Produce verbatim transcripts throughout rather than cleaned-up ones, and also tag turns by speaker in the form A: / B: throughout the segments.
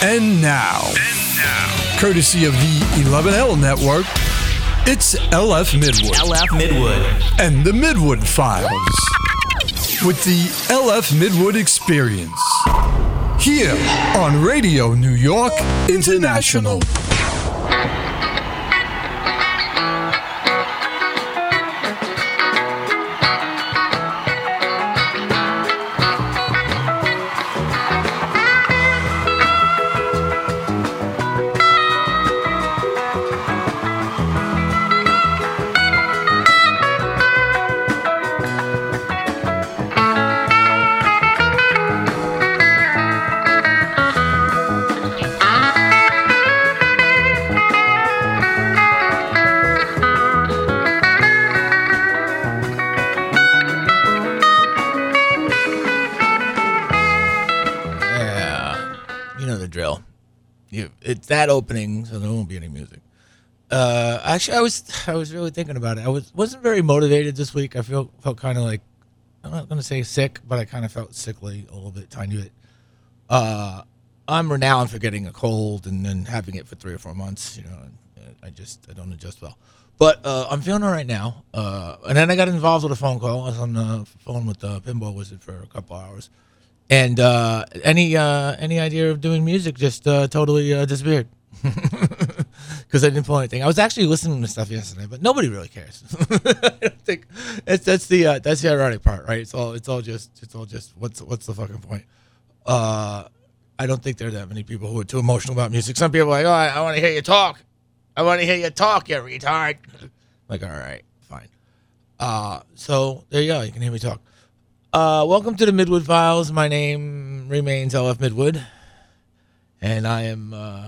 A: And now, and now, courtesy of the eleven L Network, it's L F Midwood.
B: L F Midwood.
A: And the Midwood Files. With the L F Midwood Experience. Here on Radio New York International.
C: It's that opening, so there won't be any music. Uh, actually, I was I was really thinking about it. I was wasn't very motivated this week. I feel felt kind of like, I'm not gonna say sick, but I kind of felt sickly a little bit, tiny bit. Uh, I'm renowned for getting a cold and then having it for three or four months. You know, I just I don't adjust well. But uh, I'm feeling all right now. Uh, and then I got involved with a phone call. I was on the phone with the Pinball Wizard for a couple hours. And uh, any uh, any idea of doing music just uh, totally uh, disappeared because I didn't pull anything. I was actually listening to stuff yesterday, but nobody really cares. I don't think it's, that's the uh, that's the ironic part, right? It's all it's all just it's all just what's what's the fucking point? Uh, I don't think there are that many people who are too emotional about music. Some people are like, oh, I, I want to hear you talk. I want to hear you talk, you retard. Like, all right, fine. Uh, so there you go. You can hear me talk. Uh, welcome to the Midwood Files. My name remains L F Midwood, and I am uh,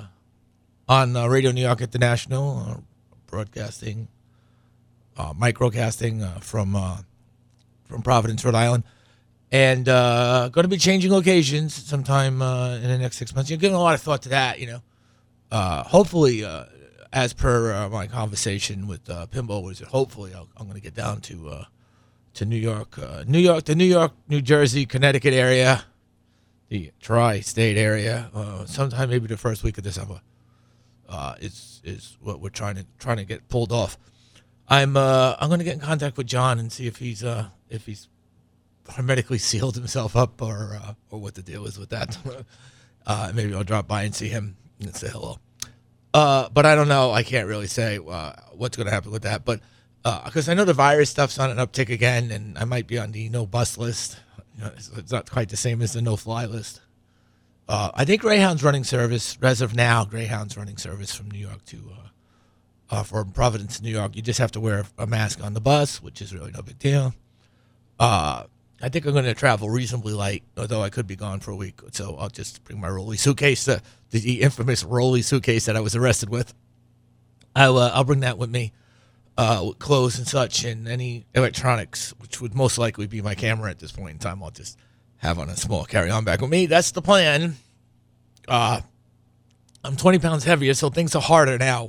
C: on uh, Radio New York International, uh, broadcasting, uh, microcasting uh, from uh, from Providence, Rhode Island, and uh, going to be changing locations sometime uh, in the next six months. You're giving a lot of thought to that, you know. Uh, hopefully, uh, as per uh, my conversation with uh, Pinball Wizard, hopefully I'll, I'm going to get down to. Uh, to New York, uh, New York, the New York, New Jersey, Connecticut area, the tri-state area, uh, sometime maybe the first week of December, uh, is is what we're trying to trying to get pulled off. I'm uh, I'm going to get in contact with John and see if he's uh, if he's hermetically sealed himself up or uh, or what the deal is with that. uh, maybe I'll drop by and see him and say hello. Uh, but I don't know. I can't really say uh, what's going to happen with that, but. Because uh, I know the virus stuff's on an uptick again, and I might be on the no-bus list. You know, it's, it's not quite the same as the no-fly list. Uh, I think Greyhound's running service, as of now, Greyhound's running service from New York to, uh, uh, from Providence, New York. You just have to wear a mask on the bus, which is really no big deal. Uh, I think I'm going to travel reasonably light, although I could be gone for a week. So I'll just bring my rolly suitcase, uh, the infamous rolly suitcase that I was arrested with. I'll, uh, I'll bring that with me. Uh, clothes and such, and any electronics, which would most likely be my camera at this point in time. I'll just have on a small carry-on bag with me. That's the plan. Uh, I'm twenty pounds heavier, so things are harder now.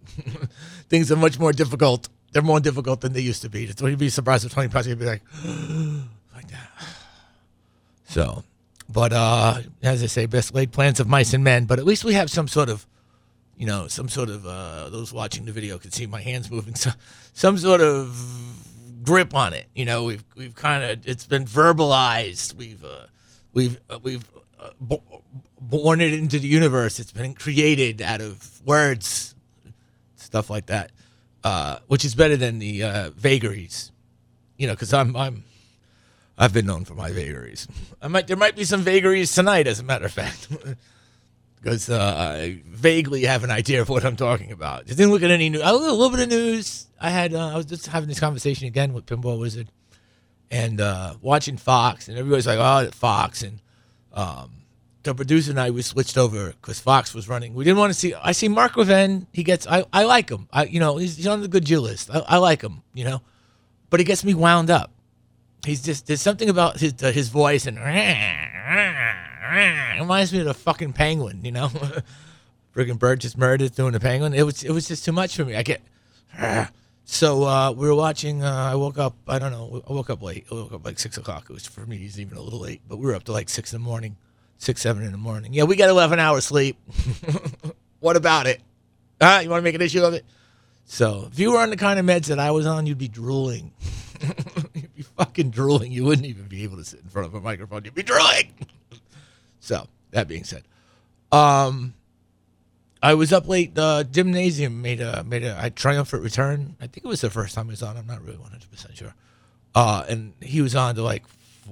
C: Things are much more difficult. They're more difficult than they used to be. So you'd be surprised if twenty pounds, you'd be like, like that. So, but uh, as I say, best laid plans of mice and men, but at least we have some sort of You know, some sort of, uh, those watching the video can see my hands moving, so, some sort of grip on it. You know, we've we've kind of, it's been verbalized. We've uh, we've uh, we've uh, b- born it into the universe. It's been created out of words, stuff like that, uh, which is better than the uh, vagaries. You know, because I'm I'm I've been known for my vagaries. I might there might be some vagaries tonight, as a matter of fact. Because uh, I vaguely have an idea of what I'm talking about. Just didn't look at any news. A little, a little bit of news. I had. Uh, I was just having this conversation again with Pinball Wizard, and uh, watching Fox, and everybody's like, "Oh, Fox." And um, the producer and I we switched over because Fox was running. We didn't want to see. I see Mark Levin. He gets. I, I like him. I you know he's, he's on the good Jew list. I, I like him. You know, but he gets me wound up. He's just there's something about his uh, his voice and. It reminds me of the fucking penguin, you know. Friggin' bird just murdered doing the penguin. It was it was just too much for me. I get so uh, we were watching. Uh, I woke up. I don't know. I woke up late. I woke up like six o'clock. It was for me. It's even a little late, but we were up to like six in the morning, six, seven in the morning. Yeah, we got eleven hours sleep. What about it? Huh? You want to make an issue of it? So if you were on the kind of meds that I was on, you'd be drooling. You'd be fucking drooling. You wouldn't even be able to sit in front of a microphone. You'd be drooling. So that being said, um, I was up late. Uh, Gymnasium made a made a, a triumphant return. I think it was the first time he was on. I'm not really one hundred percent sure. Uh, and he was on to like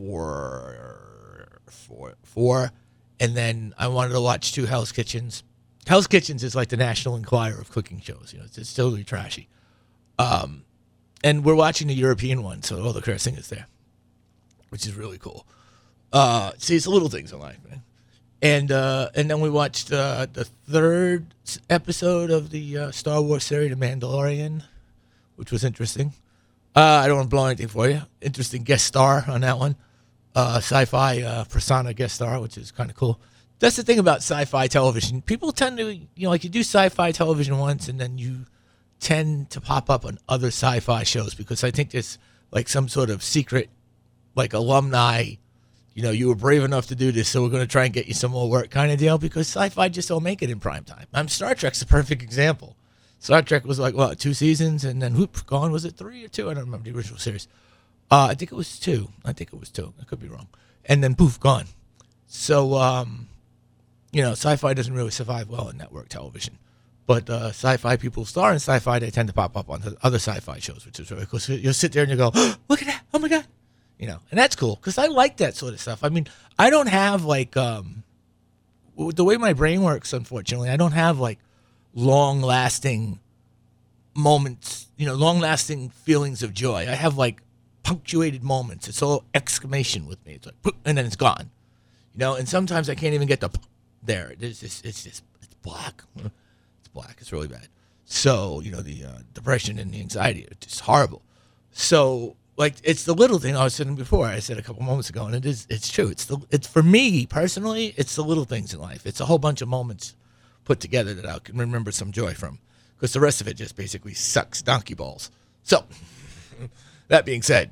C: four, four, four, and then I wanted to watch two Hell's Kitchens. Hell's Kitchens is like the National Enquirer of cooking shows. You know, it's, it's totally trashy. Um, and we're watching the European one, so all the cursing is there, which is really cool. Uh, see, it's the little things in life, man. And uh, and then we watched uh, the third episode of the uh, Star Wars series, The Mandalorian, which was interesting. Uh, I don't want to blow anything for you. Interesting guest star on that one. Uh, sci-fi uh, persona guest star, which is kind of cool. That's the thing about sci-fi television. People tend to, you know, like you do sci-fi television once and then you tend to pop up on other sci-fi shows because I think there's like some sort of secret, like alumni, you know, you were brave enough to do this, so we're going to try and get you some more work kind of deal because sci-fi just don't make it in prime time. Um, Star Trek's a perfect example. Star Trek was like, what, two seasons and then whoop, gone. Was it three or two? I don't remember the original series. Uh, I think it was two. I think it was two. I could be wrong. And then poof, gone. So, um... you know, sci-fi doesn't really survive well in network television. But uh, sci-fi people star in sci-fi, they tend to pop up on the other sci-fi shows, which is really cool. So you'll sit there and you go, oh, look at that. Oh, my God. You know, and that's cool because I like that sort of stuff. I mean, I don't have, like, um, the way my brain works, unfortunately, I don't have, like, long-lasting moments, you know, long-lasting feelings of joy. I have, like, punctuated moments. It's all exclamation with me. It's like, and then it's gone. You know, and sometimes I can't even get the... there. It's just, it's just, it's black. It's black. It's really bad. So, you know, the uh, depression and the anxiety are just horrible. So, like, it's the little thing I was saying before. I said a couple moments ago, and it is, it's true. It's the, it's for me personally, it's the little things in life. It's a whole bunch of moments put together that I can remember some joy from, because the rest of it just basically sucks donkey balls. So, that being said,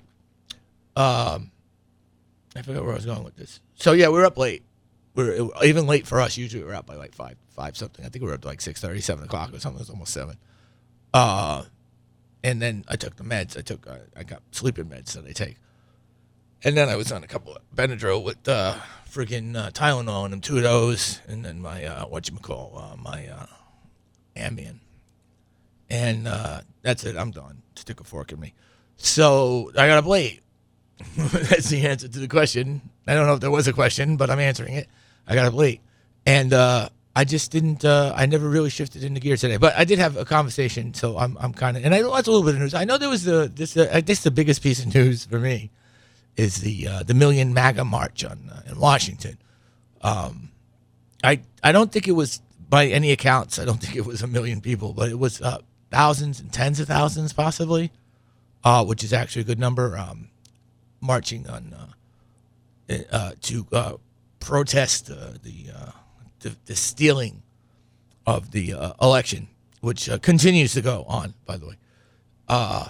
C: um, I forgot where I was going with this. So yeah, we were up late. We were even late for us. Usually we're out by like five, five something. I think we were up to like six thirty, seven o'clock or something. It was almost seven. Uh, and then I took the meds. I took, uh, I got sleeping meds that I take. And then I was on a couple of Benadryl with uh, freaking uh, Tylenol and them two of those, and then my uh, whatchamacall, uh, my uh, Ambien. And uh, that's it. I'm done. Stick a fork in me. So I got up late. That's the answer to the question. I don't know if there was a question, but I'm answering it. I got up late. And uh, I just didn't, uh, I never really shifted into gear today. But I did have a conversation, so I'm I'm kind of, and I watched a little bit of news. I know there was the, this, uh, I guess the biggest piece of news for me is the uh, the Million MAGA March on uh, in Washington. Um, I I don't think it was, by any accounts, I don't think it was a million people, but it was uh, thousands and tens of thousands possibly, uh, which is actually a good number, um, marching on uh, uh, to uh, protest uh, the, uh, the the stealing of the uh, election, which uh, continues to go on, by the way. Uh,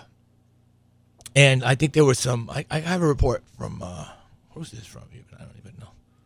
C: and I think there was some, I, I have a report from, uh, who's this from even? I don't even know.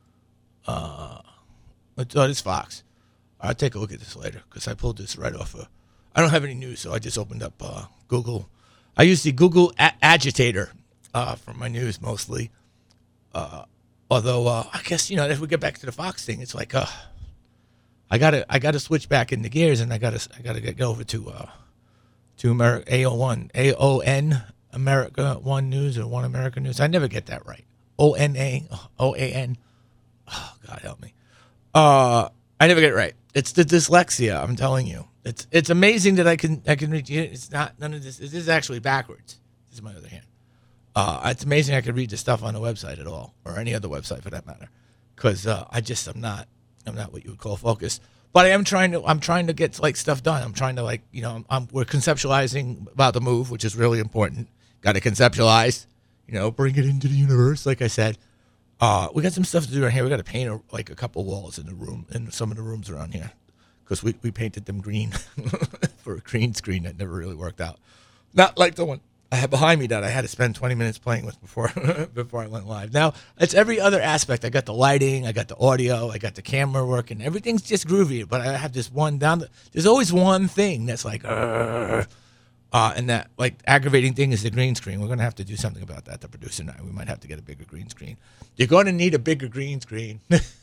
C: Uh, oh, it's Fox. I'll take a look at this later because I pulled this right off of, I don't have any news, so I just opened up uh, Google. I use the Google a- Agitator uh, for my news mostly. Uh, although, uh, I guess, you know, if we get back to the Fox thing, it's like, uh, I gotta, I gotta switch back into gears, and I gotta, I gotta get over to, uh, to America A O one, A O N America One News or One America News. I never get that right. O N A, O A N. Oh, God help me. Uh, I never get it right. It's the dyslexia. I'm telling you, it's it's amazing that I can I can read. It's not none of this. This is actually backwards. This is my other hand. Uh, it's amazing I can read the stuff on the website at all, or any other website for that matter, because uh, I just I'm not I'm not what you would call focused. But I am trying to I'm trying to get like stuff done. I'm trying to like you know I'm, I'm we're conceptualizing about the move, which is really important. Got to conceptualize, you know, bring it into the universe. Like I said, uh, we got some stuff to do around here. We got to paint a, like a couple walls in the room in some of the rooms around here, because we we painted them green for a green screen that never really worked out. Not like the one I had behind me that I had to spend twenty minutes playing with before before I went live. Now it's every other aspect. I got the lighting, I got the audio, I got the camera working. Everything's just groovy. But I have this one down. The, there's always one thing that's like, uh, uh, and that like aggravating thing is the green screen. We're gonna have to do something about that. The producer and I, we might have to get a bigger green screen. You're going to need a bigger green screen.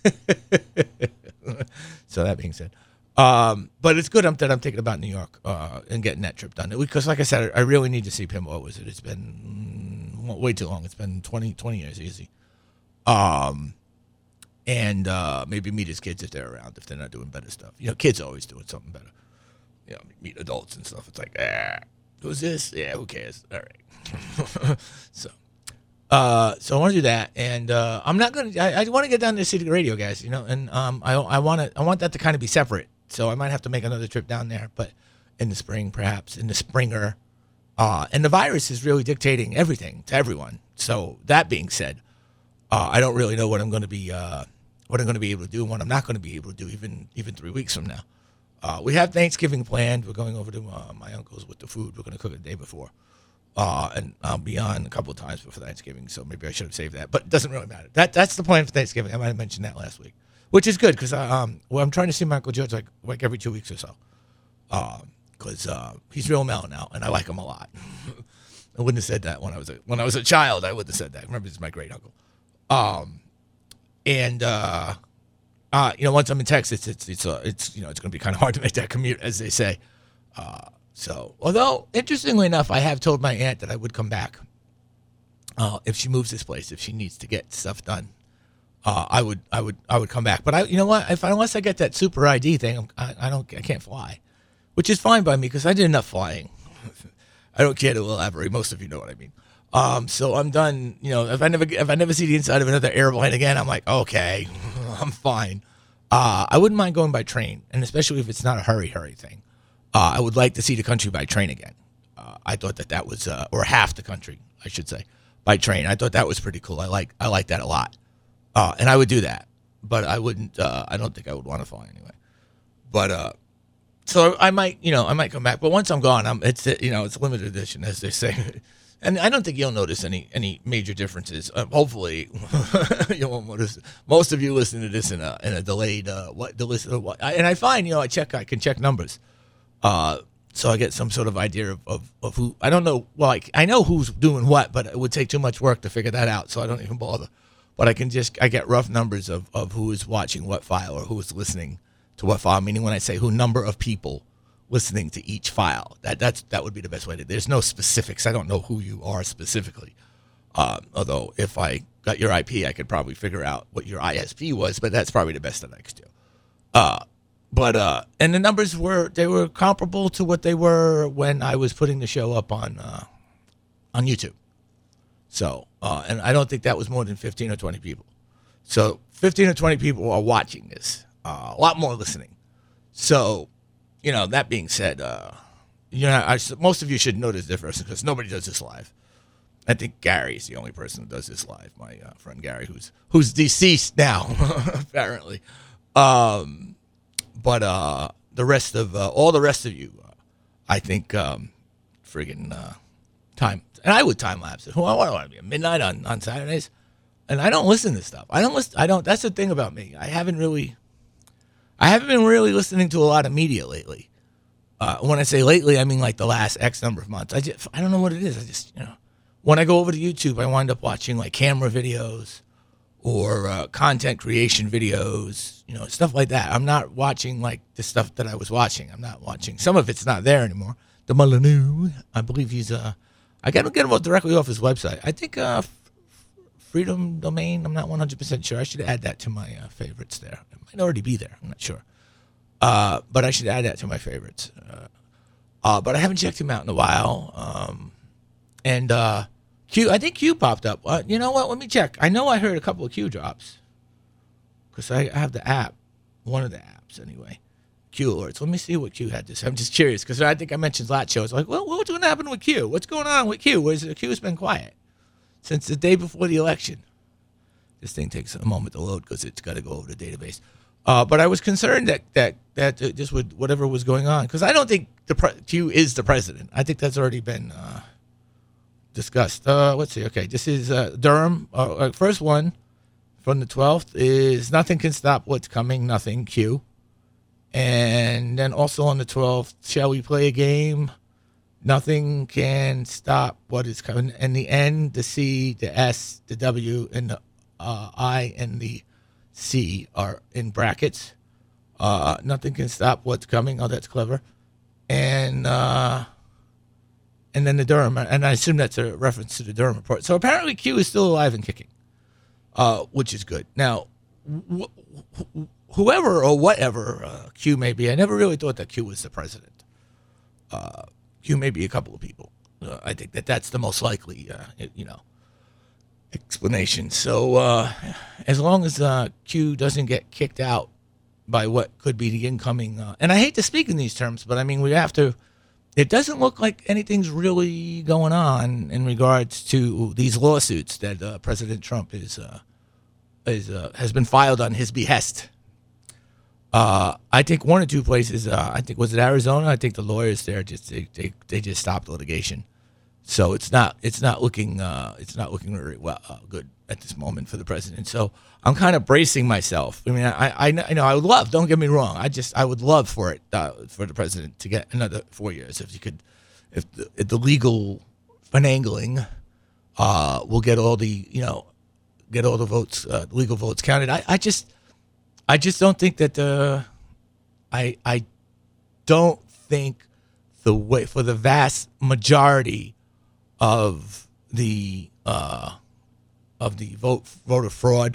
C: So that being said. Um, but it's good that I'm thinking about New York uh, and getting that trip done. Because, like I said, I really need to see Pinball Wizard. It's been mm, way too long. It's been twenty, twenty years easy. Um, and uh, maybe meet his kids if they're around, if they're not doing better stuff. You know, kids are always doing something better. You know, meet adults and stuff. It's like, ah, who's this? Yeah, who cares? All right. so. Uh, so I want to do that, and uh, I'm not gonna. I, I want to get down to City Radio, guys. You know, and um, I I want to. I want that to kind of be separate. So I might have to make another trip down there, but in the spring, perhaps in the springer. Uh, and the virus is really dictating everything to everyone. So that being said, uh, I don't really know what I'm going to be. Uh, what I'm going to be able to do, and what I'm not going to be able to do, even even three weeks from now. Uh, we have Thanksgiving planned. We're going over to uh, my uncle's with the food. We're going to cook it the day before. Uh, and I'll be on a couple of times before Thanksgiving, so maybe I should have saved that. But it doesn't really matter. That That's the plan for Thanksgiving. I might have mentioned that last week, which is good because um, well, I'm trying to see my Uncle George like like every two weeks or so, because uh, uh, he's real mellow now, and I like him a lot. I wouldn't have said that when I was a, when I was a child. I wouldn't have said that. Remember, he's my great uncle. Um, and uh, uh, you know, once I'm in Texas, it's it's uh, it's you know, it's going to be kind of hard to make that commute, as they say. Uh, So, although, interestingly enough, I have told my aunt that I would come back uh, if she moves this place, if she needs to get stuff done. Uh, I would, I would, I would come back. But I, you know what? If unless I get that super I D thing, I, I don't, I can't fly, which is fine by me because I did enough flying. I don't care to elaborate. Most of you know what I mean. Um, so I'm done. You know, if I never, if I never see the inside of another airplane again, I'm like, okay, I'm fine. Uh, I wouldn't mind going by train, and especially if it's not a hurry, hurry thing. Uh, I would like to see the country by train again. Uh, I thought that that was, uh, or half the country, I should say, by train. I thought that was pretty cool. I like, I like that a lot, uh, and I would do that. But I wouldn't. Uh, I don't think I would want to fly anyway. But uh, so I might, you know, I might come back. But once I'm gone, I'm. It's you know, it's limited edition, as they say, and I don't think you'll notice any any major differences. Uh, hopefully, you won't notice. Most of you listen to this in a in a delayed uh, what the listen what, I, and I find you know I check I can check numbers. Uh, so I get some sort of idea of, of, of who, I don't know, well, I, I know who's doing what, but it would take too much work to figure that out, so I don't even bother. But I can just, I get rough numbers of, of who is watching what file or who is listening to what file, meaning when I say who number of people listening to each file, that that's that would be the best way to, there's no specifics. I don't know who you are specifically. Uh, although if I got your I P, I could probably figure out what your I S P was, but that's probably the best that I could do. Uh, But, uh, and the numbers were, they were comparable to what they were when I was putting the show up on, uh, on YouTube. So, uh, and I don't think that was more than fifteen or twenty people. So fifteen or twenty people are watching this, uh, a lot more listening. So, you know, that being said, uh, you know, I, most of you should know this difference because nobody does this live. I think Gary is the only person who does this live. My uh, friend Gary, who's, who's deceased now, apparently. Um, But uh, the rest of uh, all the rest of you, uh, I think, um, friggin' uh, time, and I would time lapse it. Who I want to be at midnight on, on Saturdays, and I don't listen to stuff. I don't listen. I don't. That's the thing about me. I haven't really, I haven't been really listening to a lot of media lately. Uh, when I say lately, I mean like the last X number of months. I just, I don't know what it is. I just, you know, when I go over to YouTube, I wind up watching like camera videos or uh, content creation videos, you know, stuff like that. I'm not watching like the stuff that I was watching. I'm not watching. Some of it's not there anymore. The Molyneux, I believe he's, uh, I got to get him directly off his website. I think uh, Freedom Domain, I'm not one hundred percent sure. I should add that to my uh, favorites there. It might already be there. I'm not sure. Uh, but I should add that to my favorites. Uh, uh, but I haven't checked him out in a while. Um, and, uh, Q, I think Q popped up. Uh, you know what? Let me check. I know I heard a couple of Q drops because I have the app, one of the apps anyway. Q alerts. Let me see what Q had to say. I'm just curious because I think I mentioned Lat Show. It's like, well, what's going to happen with Q? What's going on with Q? Where's Q's been quiet since the day before the election? This thing takes a moment to load because it's got to go over the database. Uh, but I was concerned that that that this would whatever was going on because I don't think the pre- Q is the president. I think that's already been. Uh, discussed. Uh, let's see. Okay, this is uh, Durham. Uh, uh, first one from the twelfth is nothing can stop what's coming. Nothing. Q. And then also on the twelfth, shall we play a game? Nothing can stop what is coming. And the N, the C, the S, the W, and the uh, I and the C are in brackets. Uh, nothing can stop what's coming. Oh, that's clever. And uh, and then the Durham, and I assume that's a reference to the Durham report. So apparently Q is still alive and kicking, uh, which is good. Now, wh- wh- whoever or whatever uh, Q may be, I never really thought that Q was the president. Uh, Q may be a couple of people. Uh, I think that that's the most likely, uh, you know, explanation. So uh, as long as uh, Q doesn't get kicked out by what could be the incoming, uh, and I hate to speak in these terms, but I mean, we have to, it doesn't look like anything's really going on in regards to these lawsuits that uh, President Trump is, uh, is uh, has been filed on his behest. Uh, I think one or two places, uh, I think, was it Arizona? I think the lawyers there just, they, they, they just stopped litigation. So it's not it's not looking uh, it's not looking very well uh, good at this moment for the president. So I'm kind of bracing myself. I mean, I I, I know I would love. Don't get me wrong. I just I would love for it uh, for the president to get another four years if he could, if the, if the legal finagling uh, will get all the you know get all the votes uh, legal votes counted. I, I just I just don't think that uh, I I don't think the way for the vast majority of the uh, of the vote voter fraud.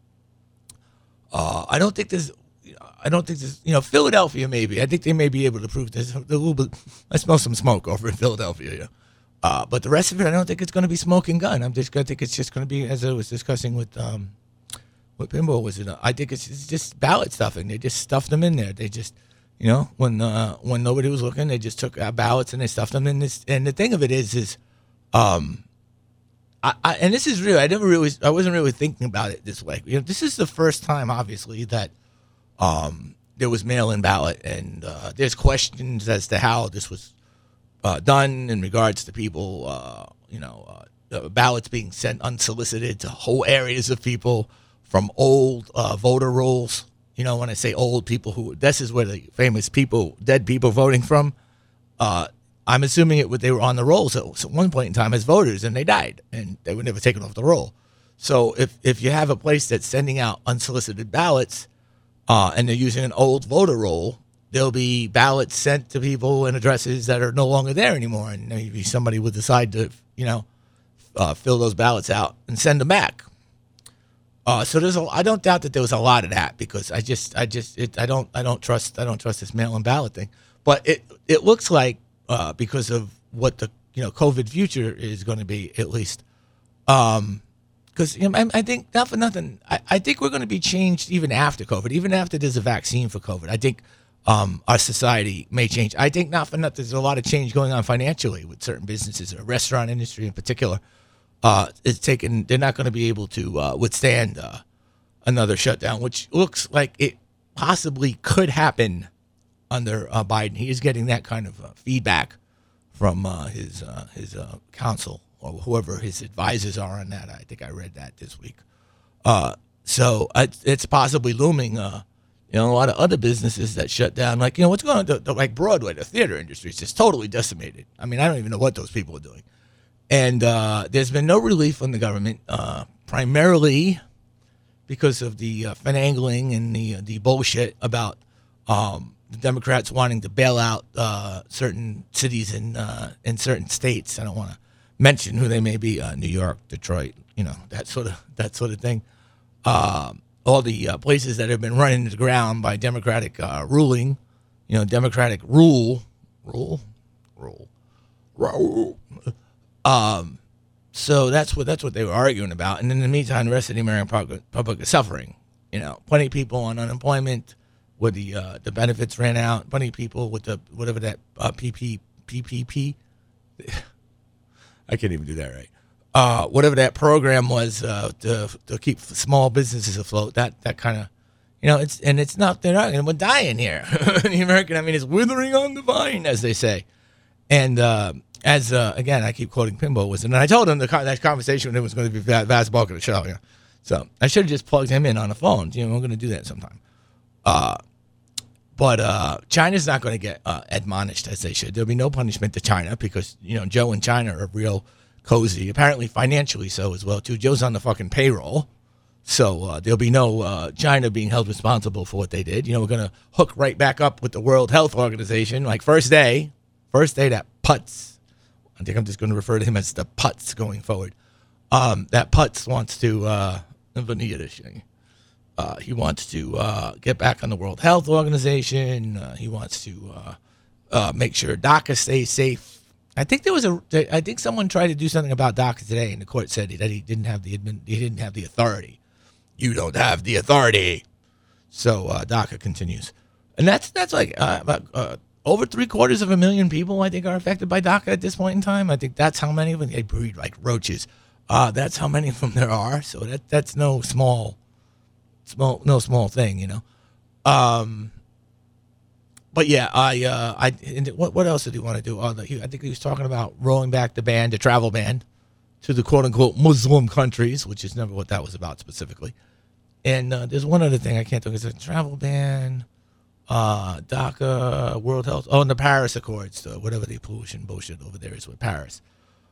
C: Uh, I don't think there's. I don't think there's. You know, Philadelphia maybe. I think they may be able to prove this. A little bit. I smell some smoke over in Philadelphia. Yeah. Uh, but the rest of it, I don't think it's going to be smoking gun. I'm just. I think it's just going to be, as I was discussing with um, what Pinball was it. I think it's, it's just ballot stuffing. They just stuffed them in there. They just. You know, when uh, when nobody was looking, they just took our ballots and they stuffed them in this. And the thing of it is, is, um, I, I and this is real. I never really, I wasn't really thinking about it this way. You know, this is the first time, obviously, that um, there was mail-in ballot, and uh, there's questions as to how this was uh, done in regards to people, uh, you know, uh, ballots being sent unsolicited to whole areas of people from old uh, voter rolls. You know, when I say old people who, this is where the famous people, dead people voting from, uh, I'm assuming it they were on the rolls at one point in time as voters and they died and they were never taken off the roll. So if, if you have a place that's sending out unsolicited ballots uh, and they're using an old voter roll, there'll be ballots sent to people and addresses that are no longer there anymore. And maybe somebody would decide to, you know, uh, fill those ballots out and send them back. Uh, so there's a, I don't doubt that there was a lot of that because I just, I just, it, I don't, I don't trust, I don't trust this mail-in ballot thing. But it, it looks like uh, because of what the, you know, COVID future is going to be, at least, um, because you know, I, I think not for nothing, I, I think we're going to be changed even after COVID, even after there's a vaccine for COVID. I think um, our society may change. I think not for nothing, there's a lot of change going on financially with certain businesses, the restaurant industry in particular. Uh, it's taken. They're not going to be able to uh, withstand uh, another shutdown, which looks like it possibly could happen under uh, Biden. He is getting that kind of uh, feedback from uh, his uh, his uh, counsel or whoever his advisors are on that. I think I read that this week. Uh, so it's, it's possibly looming. Uh, you know, a lot of other businesses that shut down, like you know, what's going on? The, the, like Broadway, the theater industry is just totally decimated. I mean, I don't even know what those people are doing. And uh, there's been no relief from the government, uh, primarily because of the uh, finagling and the uh, the bullshit about um, the Democrats wanting to bail out uh, certain cities in uh, in certain states. I don't want to mention who they may be: uh, New York, Detroit, you know, that sort of that sort of thing. Uh, all the uh, places that have been run into the ground by Democratic uh, ruling, you know, Democratic rule, rule, rule, rule. Um, so that's what that's what they were arguing about, and in the meantime, the rest of the American public, public is suffering. You know, plenty of people on unemployment, where the uh, the benefits ran out. Plenty of people with the whatever that uh, P P P. I can't even do that right. Uh, whatever that program was uh, to to keep small businesses afloat. That that kind of, you know, it's and it's not they're not we're dying here. The American, I mean, it's withering on the vine, as they say. And uh, as uh, again, I keep quoting Pinball Wizard, and I told him the that conversation with him was going to be the vast bulk of the show. Yeah, so I should have just plugged him in on the phone. You know, we're going to do that sometime. Uh, but uh, China's not going to get uh, admonished as they should. There'll be no punishment to China because you know Joe and China are real cozy. Apparently, financially so as well too. Joe's on the fucking payroll, so uh, there'll be no uh, China being held responsible for what they did. You know, we're going to hook right back up with the World Health Organization, like first day, first day that Putz. I think I'm just going to refer to him as the Putz going forward. Um, that Putz wants to, uh, uh, he wants to uh, get back on the World Health Organization. Uh, he wants to uh, uh, make sure DACA stays safe. I think there was a, I think someone tried to do something about DACA today, and the court said that he didn't have the admin, he didn't have the authority. You don't have the authority. So uh, DACA continues, and that's that's like uh, about. Uh, Over three quarters of a million people, I think, are affected by DACA at this point in time. I think that's how many of them they breed like roaches. Uh, that's how many of them there are. So that that's no small, small, no small thing, you know. Um, but yeah, I, uh, I, and what what else did he want to do? Oh, the, he, I think he was talking about rolling back the ban, the travel ban, to the quote unquote Muslim countries, which is never what that was about specifically. And uh, there's one other thing I can't think of. It's a travel ban. Uh, DACA, World Health, oh, and the Paris Accords, uh, whatever the pollution bullshit over there is with Paris.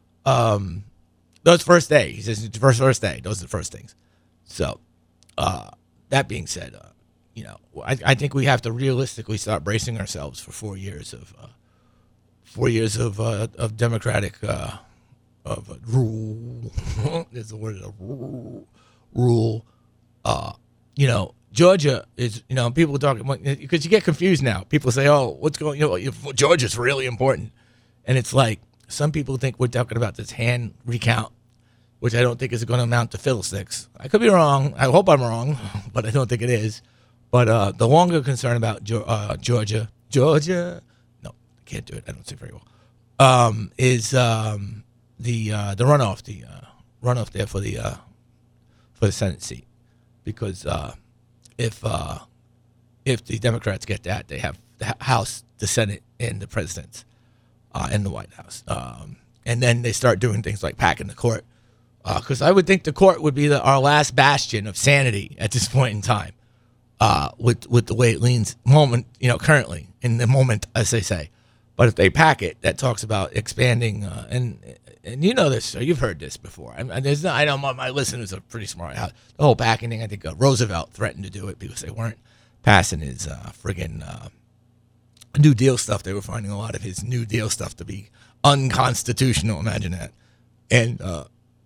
C: Um, those first day, he says first first day. Those are the first things. So, uh, that being said, uh, you know, I, I think we have to realistically start bracing ourselves for four years of uh, four years of uh, of democratic uh, of uh, rule. There's the word of rule. Rule. Uh, you know. Georgia is, you know, people talking, because you get confused now. People say, oh, what's going, you know, Georgia's really important. And it's like, some people think we're talking about this hand recount, which I don't think is going to amount to fiddlesticks. I could be wrong. I hope I'm wrong, but I don't think it is. But uh, the longer concern about uh, Georgia, Georgia, no, I can't do it. I don't say very well, um, is um, the uh, the runoff, the uh, runoff there for the, uh, for the Senate seat. Because, uh, If uh, if the Democrats get that, they have the House, the Senate, and the President, uh, and the White House. Um, and then they start doing things like packing the court. Because uh, I would think the court would be the, our last bastion of sanity at this point in time, uh, with with the way it leans moment, you know, currently, in the moment, as they say. But if they pack it, that talks about expanding, uh, and and you know this, you've heard this before. I, I, there's not, I know my, my listeners are pretty smart. The whole packing thing, I think uh, Roosevelt threatened to do it because they weren't passing his uh, friggin' uh, New Deal stuff. They were finding a lot of his New Deal stuff to be unconstitutional. Imagine that. And uh,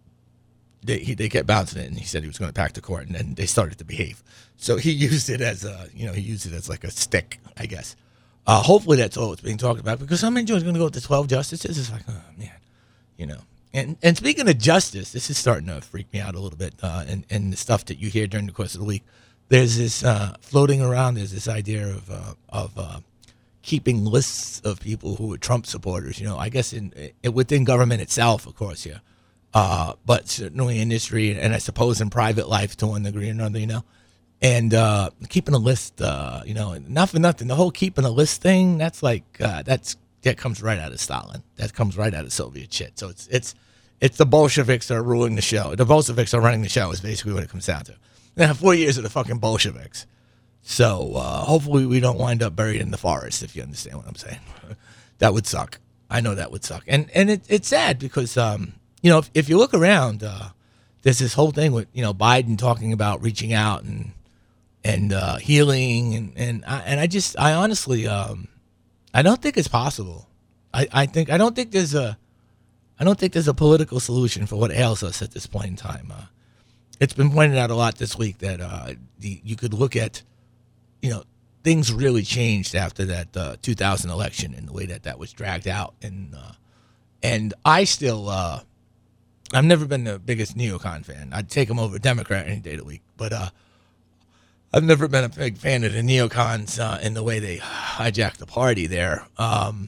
C: they he, they kept bouncing it, and he said he was going to pack the court, and then they started to behave. So he used it as a, you know, he used it as like a stick, I guess. Uh, hopefully that's all it's being talked about, because some enjoy's going to go with the twelve justices. It's like, oh, man, you know. And and speaking of justice, this is starting to freak me out a little bit, uh, and, and the stuff that you hear during the course of the week. There's this uh, floating around, there's this idea of uh, of uh, keeping lists of people who are Trump supporters, you know, I guess in, in within government itself, of course, yeah. Uh, but certainly industry, and I suppose in private life to one degree or another, you know. And uh, keeping a list, uh, you know, not for nothing. The whole keeping a list thing, that's like, uh, that's that comes right out of Stalin. That comes right out of Soviet shit. So it's it's it's the Bolsheviks that are ruling the show. The Bolsheviks are running the show is basically what it comes down to. Now, four years of the fucking Bolsheviks. So uh, hopefully we don't wind up buried in the forest, if you understand what I'm saying. That would suck. I know that would suck. And and it, it's sad because, um, you know, if, if you look around, uh, there's this whole thing with, you know, Biden talking about reaching out and, and uh, healing, and and I, and I just I honestly um, I don't think it's possible. I, I think I don't think there's a I don't think there's a political solution for what ails us at this point in time. Uh, it's been pointed out a lot this week that uh, the, you could look at, you know, things really changed after that uh, two thousand election and the way that that was dragged out, and uh, and I still uh, I've never been the biggest neocon fan. I'd take him over Democrat any day of the week, but. Uh, I've never been a big fan of the neocons uh, in the way they hijacked the party there. Um,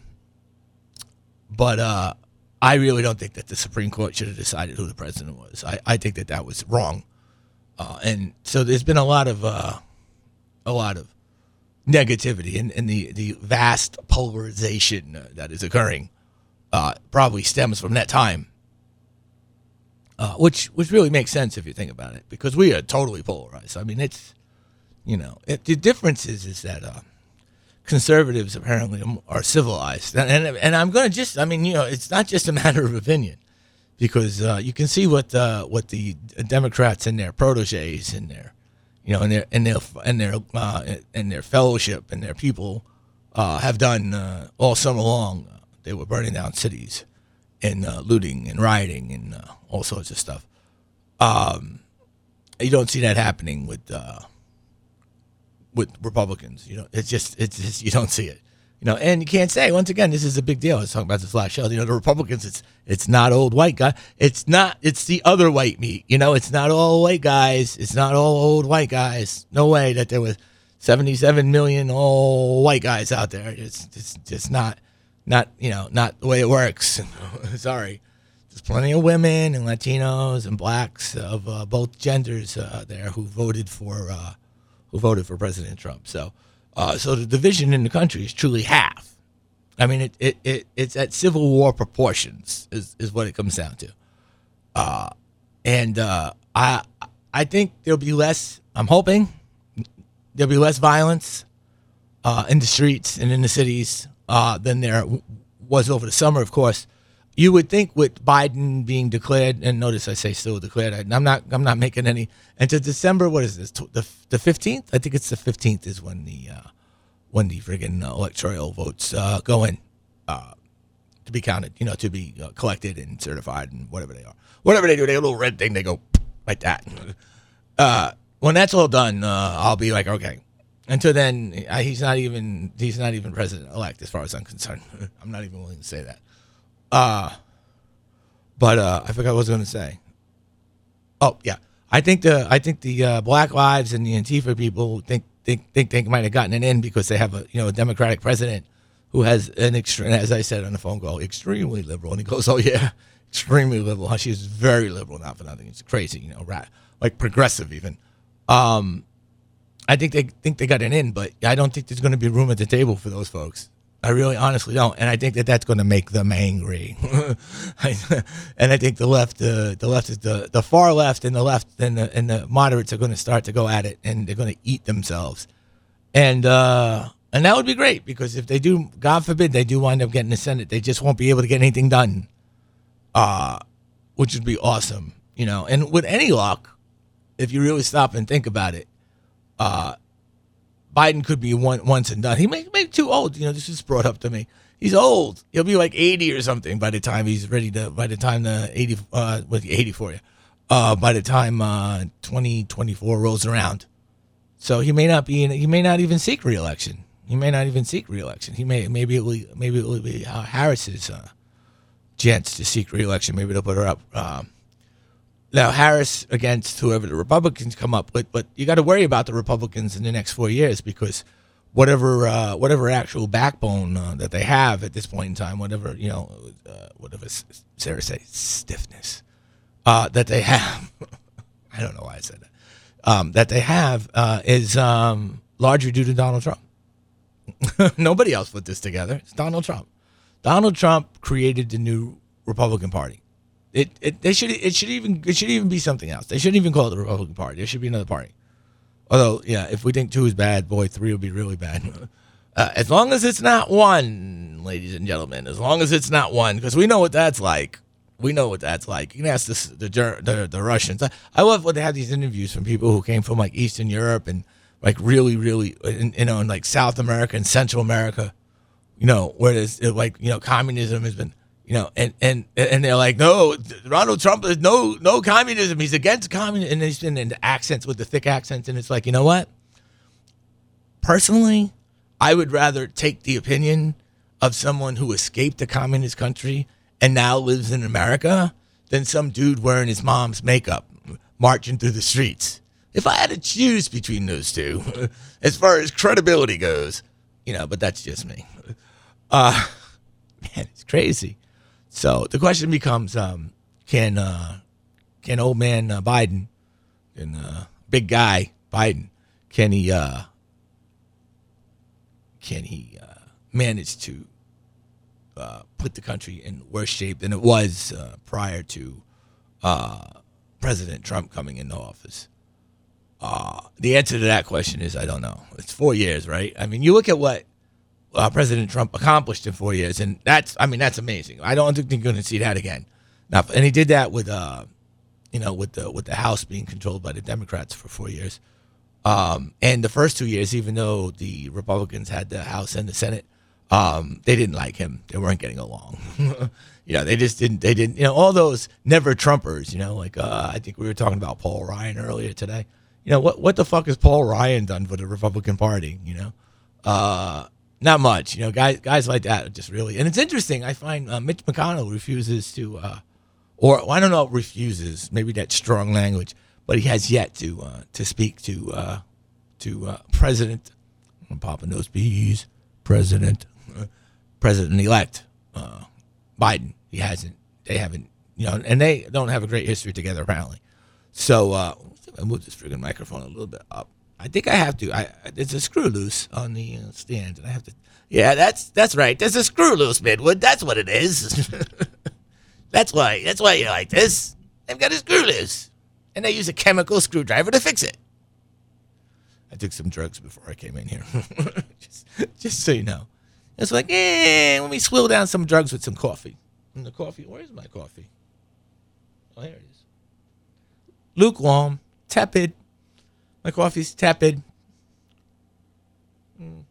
C: but uh, I really don't think that the Supreme Court should have decided who the president was. I, I think that that was wrong. Uh, and so there's been a lot of uh, a lot of negativity in, in the, the vast polarization uh, that is occurring uh, probably stems from that time, uh, which which really makes sense if you think about it, because we are totally polarized. I mean, it's, you know, it, the difference is is that uh, conservatives apparently are civilized, and and, and I'm going to just, I mean, you know, it's not just a matter of opinion, because uh, you can see what uh, what the Democrats and their proteges and their, you know, and their and their and their uh, and their fellowship and their people uh, have done uh, all summer long. They were burning down cities and uh, looting and rioting and uh, all sorts of stuff. Um, you don't see that happening with uh, with Republicans. You know, it's just it's just, you don't see it. You know, and you can't say, once again, this is a big deal. I was talking about this last show. You know, the Republicans, it's it's not old white guy. It's not. It's the other white meat. You know, it's not all white guys. It's not all old white guys. No way that there was seventy-seven million old white guys out there. It's it's just not. Not, you know, not the way it works. Sorry. There's plenty of women and Latinos and blacks of uh, both genders uh, there who voted for uh, who voted for President Trump. So, uh, so the division in the country is truly half. I mean, it, it, it it's at Civil War proportions is, is what it comes down to. Uh, and uh, I I think there'll be less. I'm hoping there'll be less violence uh, in the streets and in the cities. Uh, than there was over the summer, of course. You would think with Biden being declared, and notice I say still declared. I, I'm not. I'm not making any. And to December, what is this? The the fifteenth? I think it's the fifteenth is when the uh, when the friggin' electoral votes uh, go in uh, to be counted. You know, to be uh, collected and certified and whatever they are. Whatever they do, they have a little red thing. They go like that. Uh, when that's all done, uh, I'll be like, okay. Until then, he's not even he's not even president-elect as far as I'm concerned. I'm not even willing to say that. Uh, but uh, I forgot what I was going to say. Oh yeah, I think the I think the uh, Black Lives and the Antifa people think think think they might have gotten it in because they have a you know a Democratic president who has an extreme, as I said on the phone call, extremely liberal. And he goes, oh yeah, extremely liberal. She's very liberal, not for nothing. It's crazy, you know, right? Like progressive even. Um, I think they think they got it in, but I don't think there's going to be room at the table for those folks. I really honestly don't, and I think that that's going to make them angry. And I think the left, uh, the left is the, the far left, and the left and the and the moderates are going to start to go at it, and they're going to eat themselves, and uh, and that would be great because if they do, God forbid, they do wind up getting the Senate, they just won't be able to get anything done, uh, which would be awesome, you know. And with any luck, if you really stop and think about it. Uh, Biden could be one once and done. He may, may be too old. You know, this is brought up to me. He's old. He'll be like eighty or something by the time he's ready to. By the time the eighty, uh, with eighty for you, uh, by the time uh, twenty twenty-four rolls around, so he may not be. In, he may not even seek reelection. He may not even seek reelection. He may maybe it will maybe it will be uh, Harris's uh, chance to seek reelection. Maybe they'll put her up. Um, Now, Harris against whoever the Republicans come up with, but you got to worry about the Republicans in the next four years because whatever uh, whatever actual backbone uh, that they have at this point in time, whatever, you know, uh, whatever Sarah say, stiffness uh, that they have, I don't know why I said that, um, that they have uh, is um, largely due to Donald Trump. Nobody else put this together. It's Donald Trump. Donald Trump created the new Republican Party. It it they should it should even it should even be something else. They shouldn't even call it the Republican Party. There should be another party. Although, yeah, if we think two is bad, boy, three will be really bad. Uh, as long as it's not one, ladies and gentlemen. As long as it's not one, because we know what that's like. We know what that's like. You can ask this, the, the the Russians. I, I love when they have these interviews from people who came from like Eastern Europe and like really, really, you know, in like South America and Central America. You know, where there's like you know communism has been. You know, and, and and they're like, no, Donald Trump is no no communism. He's against communism. And he's been in the accents with the thick accents. And it's like, you know what? Personally, I would rather take the opinion of someone who escaped a communist country and now lives in America than some dude wearing his mom's makeup marching through the streets. If I had to choose between those two, as far as credibility goes, you know, but that's just me. Uh, man, it's crazy. So the question becomes, um, can uh, can old man uh, Biden, can uh, big guy Biden, can he uh, can he uh, manage to uh, put the country in worse shape than it was uh, prior to uh, President Trump coming into office? Uh, the answer to that question is I don't know. It's four years, right? I mean, you look at what uh, President Trump accomplished in four years, and that's, I mean, that's amazing. I don't think you're going to see that again. Now, and he did that with, uh, you know, with the with the House being controlled by the Democrats for four years. Um, and the first two years, even though the Republicans had the House and the Senate, um, they didn't like him. They weren't getting along. You know, they just didn't, they didn't, you know, all those never Trumpers, you know, like uh, I think we were talking about Paul Ryan earlier today. You know, what what the fuck has Paul Ryan done for the Republican Party, you know? Uh, not much. You know, guys guys like that are just really, and it's interesting. I find uh, Mitch McConnell refuses to, uh, or well, I don't know, refuses, maybe that's strong language, but he has yet to uh, to speak to uh, to uh, President, I'm popping those bees, President, uh, President-elect uh, Biden. He hasn't, they haven't, you know, and they don't have a great history together apparently. So uh, I move this friggin' microphone a little bit up. I think I have to. I there's a screw loose on the uh, stand, and I have to. Yeah, that's that's right. There's a screw loose, Midwood. That's what it is. That's why. That's why you like this. They've got a screw loose, and they use a chemical screwdriver to fix it. I took some drugs before I came in here, just, just so you know. It's like, eh, let me swill down some drugs with some coffee. And the coffee, where's my coffee? Oh, here it is. Lukewarm, tepid. My coffee's tepid. Mm.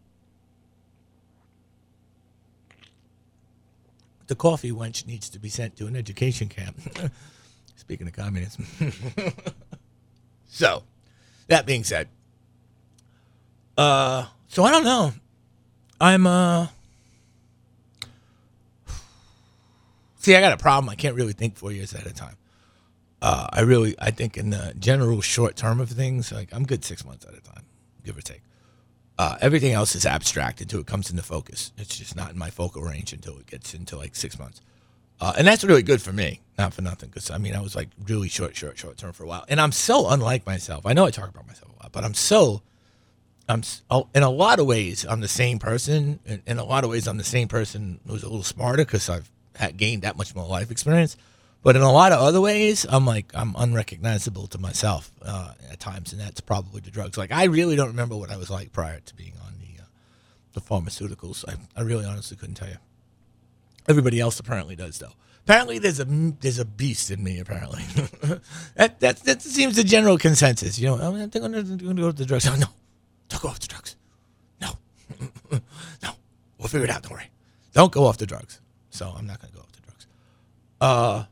C: The coffee wench needs to be sent to an education camp. Speaking of communism. So, that being said, uh, so I don't know. I'm, uh, see, I got a problem. I can't really think four years at a time. Uh, I really, I think in the general short term of things, like I'm good six months at a time, give or take. Uh, everything else is abstract until it comes into focus. It's just not in my focal range until it gets into like six months. Uh, and that's really good for me, not for nothing. Because I mean, I was like really short, short, short term for a while. And I'm so unlike myself. I know I talk about myself a lot, but I'm so, I'm in a lot of ways, I'm the same person. In, in a lot of ways, I'm the same person who's a little smarter because I've had gained that much more life experience. But in a lot of other ways, I'm like, I'm unrecognizable to myself uh, at times, and that's probably the drugs. Like, I really don't remember what I was like prior to being on the uh, the pharmaceuticals. I, I really honestly couldn't tell you. Everybody else apparently does, though. Apparently, there's a there's a beast in me, apparently. that, that that seems the general consensus. You know, I'm going to go to the drugs. Oh, no, don't go off the drugs. No. No, we'll figure it out, don't worry. Don't go off the drugs. So I'm not going to go off the drugs. Uh...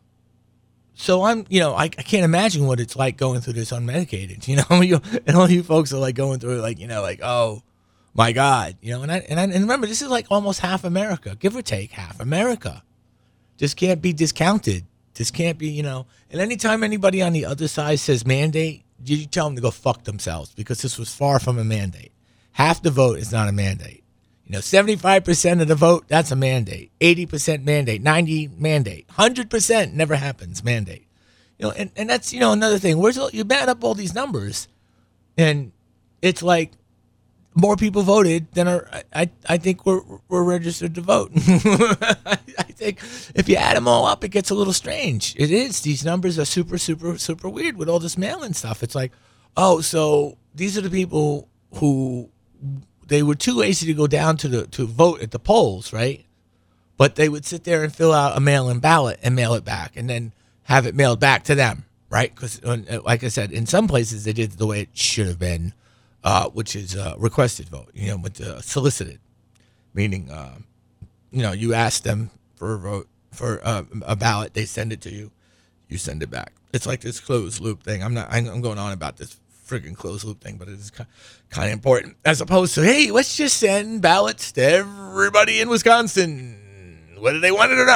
C: So I'm, you know, I, I can't imagine what it's like going through this unmedicated, you know, you, and all you folks are like going through it like, you know, like, oh my God, you know, and I, and I, and remember, this is like almost half America, give or take half America. This can't be discounted. This can't be, you know, and anytime anybody on the other side says mandate, you tell them to go fuck themselves because this was far from a mandate. Half the vote is not a mandate. You know, seventy-five percent of the vote, that's a mandate. eighty percent mandate, ninety mandate. one hundred percent never happens, mandate. You know, and, and that's, you know, another thing. Where's all, you add up all these numbers, and it's like more people voted than are, I, I think we're, we're registered to vote. I, I think if you add them all up, it gets a little strange. It is. These numbers are super, super, super weird with all this mail-in stuff. It's like, oh, so these are the people who... They were too lazy to go down to the to vote at the polls, right? But they would sit there and fill out a mail-in ballot and mail it back, and then have it mailed back to them, right? Because, like I said, in some places they did the way it should have been, uh, which is uh, requested vote, you know, with uh, solicited, meaning, uh, you know, you ask them for a vote for uh, a ballot, they send it to you, you send it back. It's like this closed loop thing. I'm not. I'm going on about this friggin' closed loop thing, but it is kind of important, as opposed to, hey, let's just send ballots to everybody in Wisconsin, whether they want it or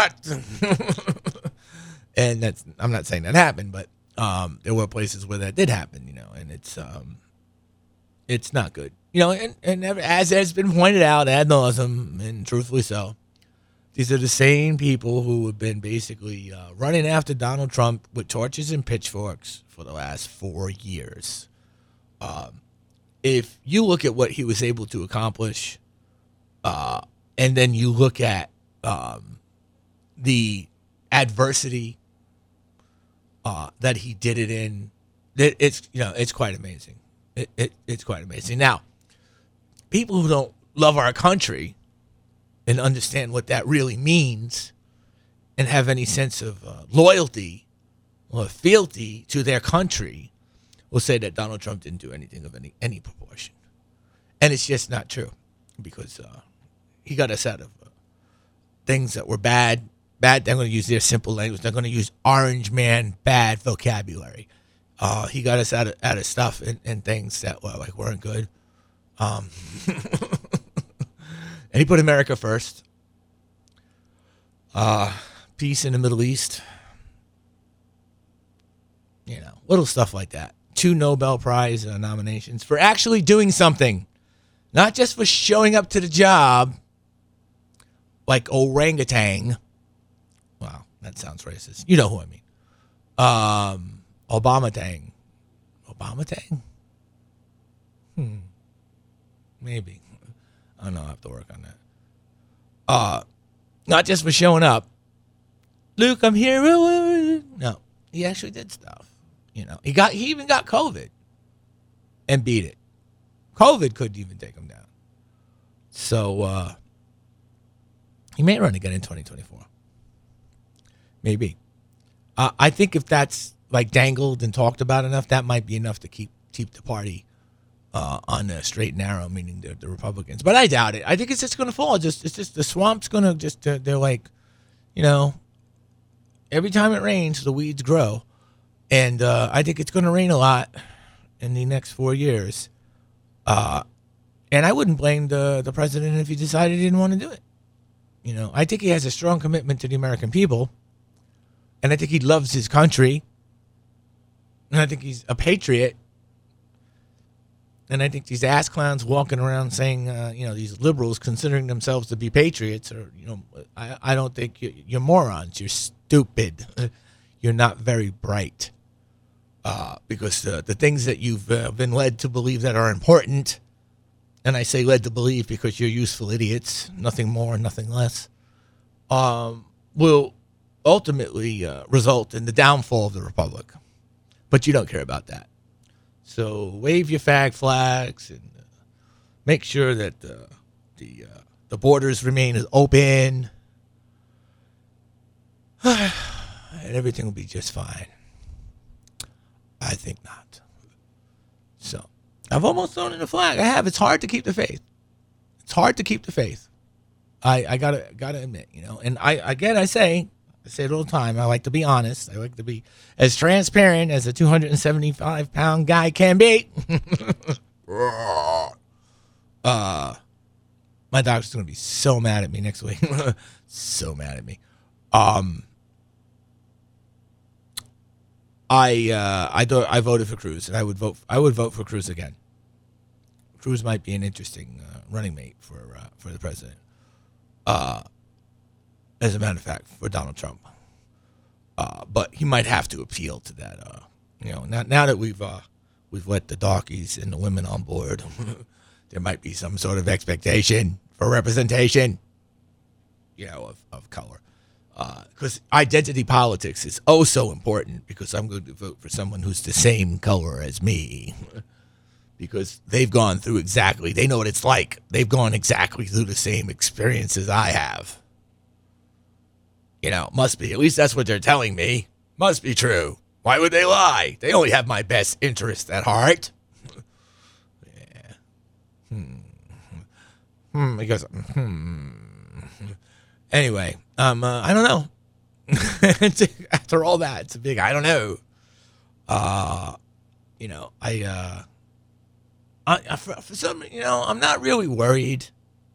C: not. And that's, I'm not saying that happened, but um, there were places where that did happen, you know, and it's um, it's not good, you know, and, and as has been pointed out ad nauseum, and truthfully so, these are the same people who have been basically uh, running after Donald Trump with torches and pitchforks for the last four years. Um, if you look at what he was able to accomplish, uh, and then you look at um, the adversity uh, that he did it in. It, it's you know it's quite amazing. It, it it's quite amazing. Now, people who don't love our country and understand what that really means, and have any sense of uh, loyalty or fealty to their country, will say that Donald Trump didn't do anything of any any proportion, and it's just not true, because uh, he got us out of uh, things that were bad. Bad. They're going to use their simple language. They're going to use orange man bad vocabulary. Uh, he got us out of out of stuff and, and things that well, like weren't good. Um, and he put America first. Uh, peace in the Middle East. You know, little stuff like that. Two Nobel Prize uh, nominations for actually doing something, not just for showing up to the job like orangutan. Wow, that sounds racist. You know who I mean. Um, Obama tang. Obama tang? Hmm. Maybe. I don't know. I have to work on that. Uh, not just for showing up. Luke, I'm here. No, he actually did stuff. You know, he got. He even got COVID and beat it. COVID couldn't even take him down. So uh, he may run again in twenty twenty-four. Maybe. Uh, I think if that's like dangled and talked about enough, that might be enough to keep keep the party uh, on the straight and narrow, meaning the, the Republicans. But I doubt it. I think it's just going to fall. Just it's just the swamp's going to just uh, they're like, you know, every time it rains, the weeds grow, and uh, I think it's going to rain a lot in the next four years. Uh, and I wouldn't blame the the president if he decided he didn't want to do it. You know, I think he has a strong commitment to the American people. And I think he loves his country. And I think he's a patriot. And I think these ass clowns walking around saying, uh, you know, these liberals considering themselves to be patriots, or, you know, I, I don't think you're, you're morons. You're stupid. You're not very bright. Uh, because the, the things that you've uh, been led to believe that are important, and I say led to believe because you're useful idiots, nothing more, nothing less, um, will ultimately uh, result in the downfall of the republic. But you don't care about that. So wave your fag flags and uh, make sure that uh, the uh, the borders remain open, and everything will be just fine. I think not. So I've almost thrown in the flag. I have. It's hard to keep the faith. It's hard to keep the faith. I, I gotta gotta admit, you know. And I again I say. I say it all the time. I like to be honest. I like to be as transparent as a two hundred seventy-five pound guy can be. uh, my doctor's going to be so mad at me next week. So mad at me. Um, I uh, I do, I voted for Cruz, and I would vote. I would vote for Cruz again. Cruz might be an interesting uh, running mate for uh, for the president. Uh. As a matter of fact, for Donald Trump, uh, but he might have to appeal to that. Uh, you know, now, now that we've uh, we've let the darkies and the women on board, there might be some sort of expectation for representation, you know, of, of color. Because uh, identity politics is oh so important. Because I'm going to vote for someone who's the same color as me, because they've gone through exactly. They know what it's like. They've gone exactly through the same experiences I have. You know, must be. At least that's what they're telling me. Must be true. Why would they lie? They only have my best interest at heart. Yeah. Hmm. Hmm. Because. Hmm. Anyway, um, uh, I don't know. After all that, it's a big. I don't know. Uh, you know, I. Uh, I, I for, for some, you know, I'm not really worried.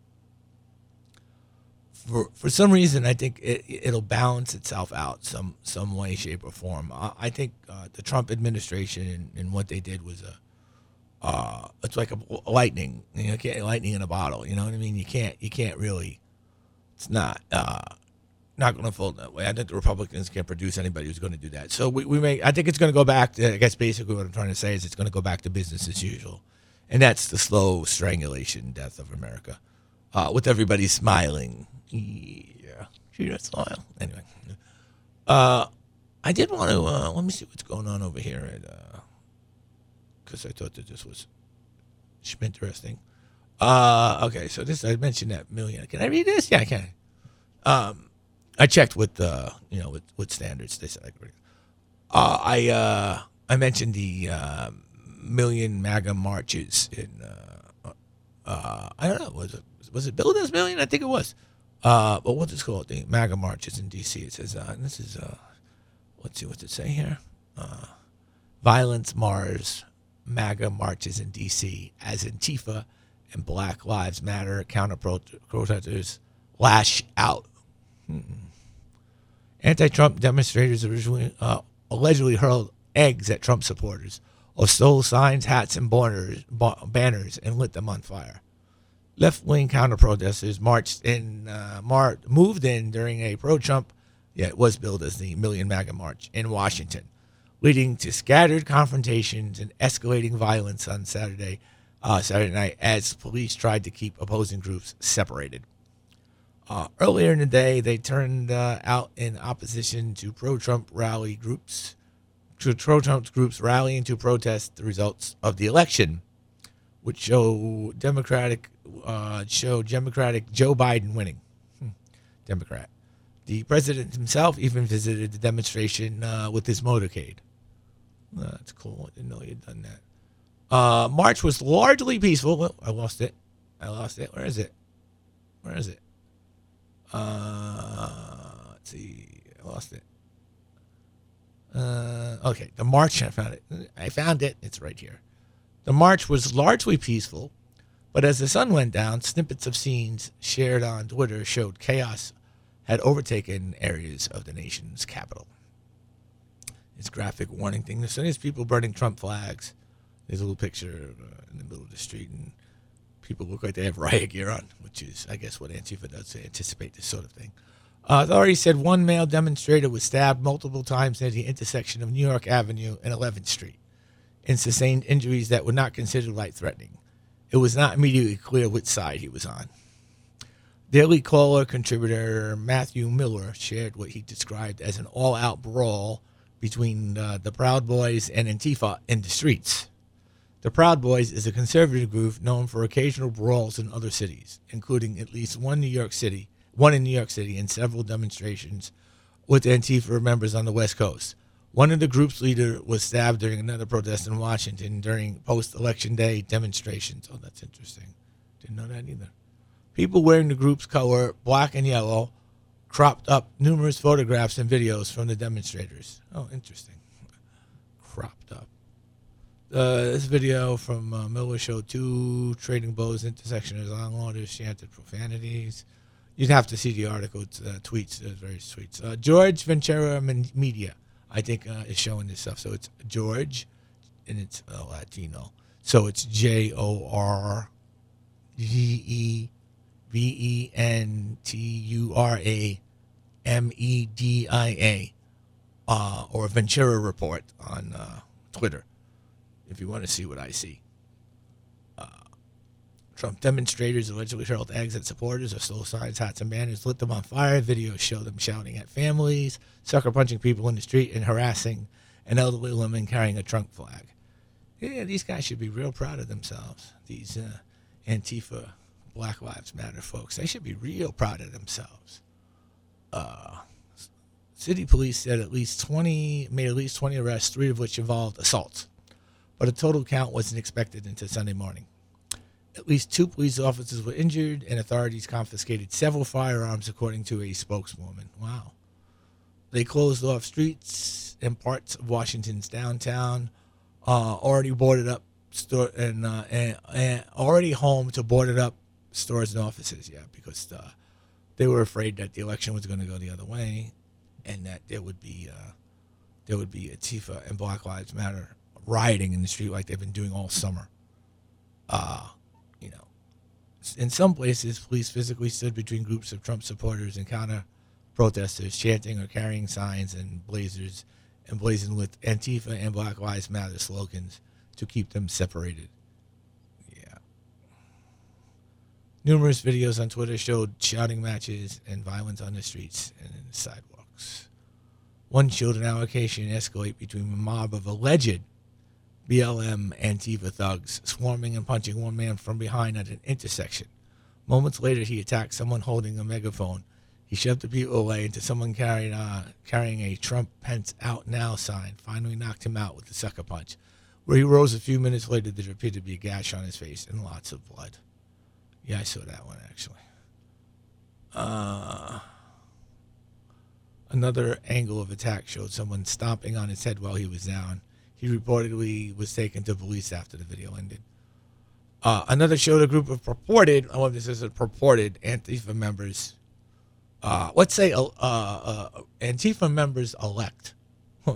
C: For for some reason, I think it, it'll balance itself out some some way, shape, or form. I, I think uh, the Trump administration and, and what they did was a, uh, it's like a, a lightning, you know, can't, lightning in a bottle. You know what I mean? You can't you can't really. It's not uh, not going to fold that way. I think the Republicans can't produce anybody who's going to do that. So we, we may. I think it's going to go back to. I guess basically what I'm trying to say is it's going to go back to business as usual, and that's the slow strangulation death of America. uh, with everybody smiling. Yeah, see that smile. Anyway, uh, I did want to uh, let me see what's going on over here at because uh, I thought that this was interesting. Uh, okay, so this I mentioned that million. Can I read this? Yeah, I can. Um, I checked with uh, you know, with, with standards. They said I could read. Uh, I uh, I mentioned the uh, million MAGA marches in. Uh, uh, I don't know. Was it was it billed as million? I think it was. Uh, but what's it called? The MAGA marches in D C. It says uh, and this is uh, let's see what's it say here. Uh, violence mars MAGA marches in D C as Antifa and Black Lives Matter counter protesters lash out. Hmm. Anti-Trump demonstrators originally uh, allegedly hurled eggs at Trump supporters, or stole signs, hats, and banners, banners and lit them on fire. Left-wing counter-protesters marched in, uh, mar- moved in during a pro-Trump, yeah, it was billed as the Million MAGA March in Washington, leading to scattered confrontations and escalating violence on Saturday, uh, Saturday night as police tried to keep opposing groups separated. Uh, earlier in the day, they turned uh, out in opposition to pro-Trump rally groups, to pro-Trump groups rallying to protest the results of the election, which show Democratic uh, show Democratic Joe Biden winning. Hmm. Democrat. The president himself even visited the demonstration uh, with his motorcade. Uh, that's cool. I didn't know he had done that. Uh, March was largely peaceful. Oh, I lost it. I lost it. Where is it? Where is it? Uh, let's see. I lost it. Uh, okay, the march. I found it. I found it. It's right here. The march was largely peaceful, but as the sun went down, snippets of scenes shared on Twitter showed chaos had overtaken areas of the nation's capital. This graphic warning thing. So there's people burning Trump flags. There's a little picture uh, in the middle of the street, and people look like they have riot gear on, which is, I guess, what Antifa does to anticipate this sort of thing. Uh, authorities said one male demonstrator was stabbed multiple times near the intersection of New York Avenue and eleventh Street and sustained injuries that were not considered life-threatening. It was not immediately clear which side he was on. Daily Caller contributor Matthew Miller shared what he described as an all-out brawl between uh, the Proud Boys and Antifa in the streets. The Proud Boys is a conservative group known for occasional brawls in other cities, including at least one New York City, one in New York City, and several demonstrations with Antifa members on the West Coast. One of the group's leader was stabbed during another protest in Washington during post-election day demonstrations. Oh, that's interesting. Didn't know that either. People wearing the group's color, black and yellow, cropped up numerous photographs and videos from the demonstrators. Oh, interesting. Cropped up. Uh, this video from uh, Miller showed two trading blows intersection as onloaders chanted profanities. You'd have to see the article. It's uh, tweets. It's very sweet. Uh, George Ventura Media, I think, uh, is showing this stuff. So it's George, and it's uh, Latino. So it's J O R G E V E N T U R A M E D I A, uh, or Ventura Report on uh, Twitter, if you want to see what I see. Uh, Trump demonstrators allegedly hurled eggs at supporters or stole signs, hats, and banners, lit them on fire. Videos show them shouting at families, sucker punching people in the street, and harassing an elderly woman carrying a Trump flag. Yeah, these guys should be real proud of themselves. These uh, Antifa, Black Lives Matter folks, they should be real proud of themselves. Uh, city police said at least twenty made at least twenty arrests, three of which involved assaults, but a total count wasn't expected until Sunday morning. At least two police officers were injured, and authorities confiscated several firearms, according to a spokeswoman. Wow. They closed off streets and parts of Washington's downtown, uh, already boarded up store and, uh, and, and already home to boarded up stores and offices. Yeah, because uh, they were afraid that the election was going to go the other way, and that there would be uh, there would be Antifa and Black Lives Matter rioting in the street like they've been doing all summer. Uh, you know, in some places, police physically stood between groups of Trump supporters and counter protesters, chanting or carrying signs and blazers, emblazoned with Antifa and Black Lives Matter slogans to keep them separated. Yeah. Numerous videos on Twitter showed shouting matches and violence on the streets and in the sidewalks. One showed an altercation escalate between a mob of alleged B L M Antifa thugs swarming and punching one man from behind at an intersection. Moments later, he attacked someone holding a megaphone. He shoved the people away until someone carried, uh, carrying a Trump Pence Out Now sign finally knocked him out with a sucker punch. Where he rose a few minutes later, there appeared to be a gash on his face and lots of blood. Yeah, I saw that one, actually. Uh, another angle of attack showed someone stomping on his head while he was down. He reportedly was taken to police after the video ended. Uh, another showed a group of purported, I wonder if this is a purported Antifa members. Uh, let's say uh, uh, Antifa members elect. no,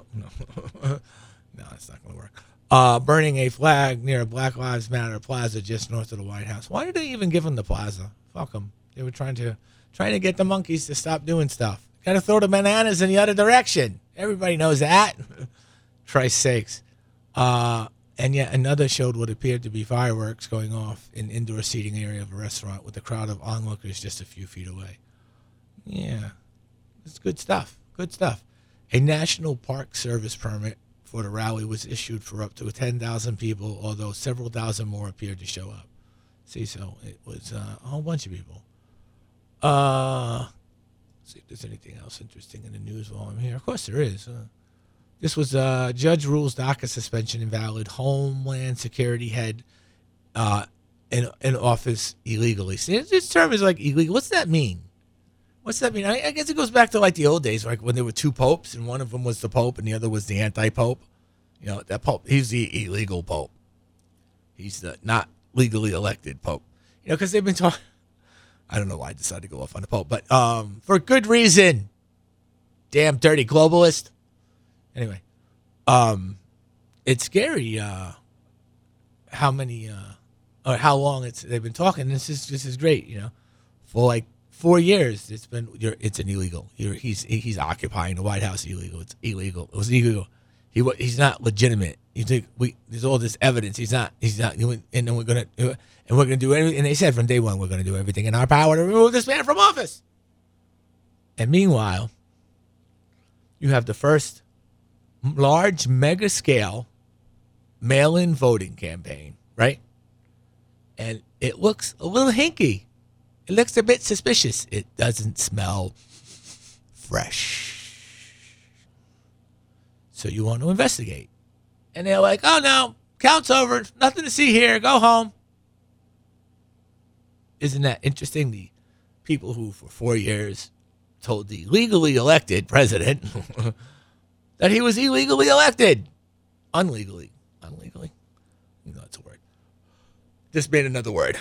C: that's not going to work. Uh, burning a flag near a Black Lives Matter plaza just north of the White House. Why did they even give them the plaza? Fuck them. They were trying to trying to get the monkeys to stop doing stuff. Got to throw the bananas in the other direction. Everybody knows that. Christ's sakes. Uh, and yet another showed what appeared to be fireworks going off in indoor seating area of a restaurant with a crowd of onlookers just a few feet away. Yeah, it's good stuff. Good stuff. A National Park Service permit for the rally was issued for up to ten thousand people, although several thousand more appeared to show up. See, so it was uh, a whole bunch of people. Uh, see if there's anything else interesting in the news while I'm here. Of course there is. Uh, this was uh, Judge rules DACA suspension invalid. Homeland Security head uh, in, in office illegally. See, this term is like illegal. What's that mean? What's that mean? I, I guess it goes back to like the old days, like when there were two popes, and one of them was the pope, and the other was the anti-pope. You know, that pope, he's the illegal pope. He's the not legally elected pope. You know, because they've been talking. I don't know why I decided to go off on the pope, but um, for good reason. Damn dirty globalist. Anyway, um, it's scary uh, how many uh, or how long it's they've been talking. This is this is great. You know, for like. Four years, it's been. You're, it's an illegal. You're, he's he's occupying the White House illegal. It's illegal. It was illegal. He he's not legitimate. You think we? There's all this evidence. He's not. He's not doing. And then we're gonna. And we're gonna do everything. And they said from day one we're gonna do everything in our power to remove this man from office. And meanwhile, you have the first large, mega scale mail-in voting campaign, right? And it looks a little hinky. It looks a bit suspicious. It doesn't smell fresh. So you want to investigate. And they're like, oh, no, count's over. Nothing to see here. Go home. Isn't that interesting? The people who for four years told the legally elected president that he was illegally elected. Unlegally. Unlegally. You know, that's a word. Just made another word.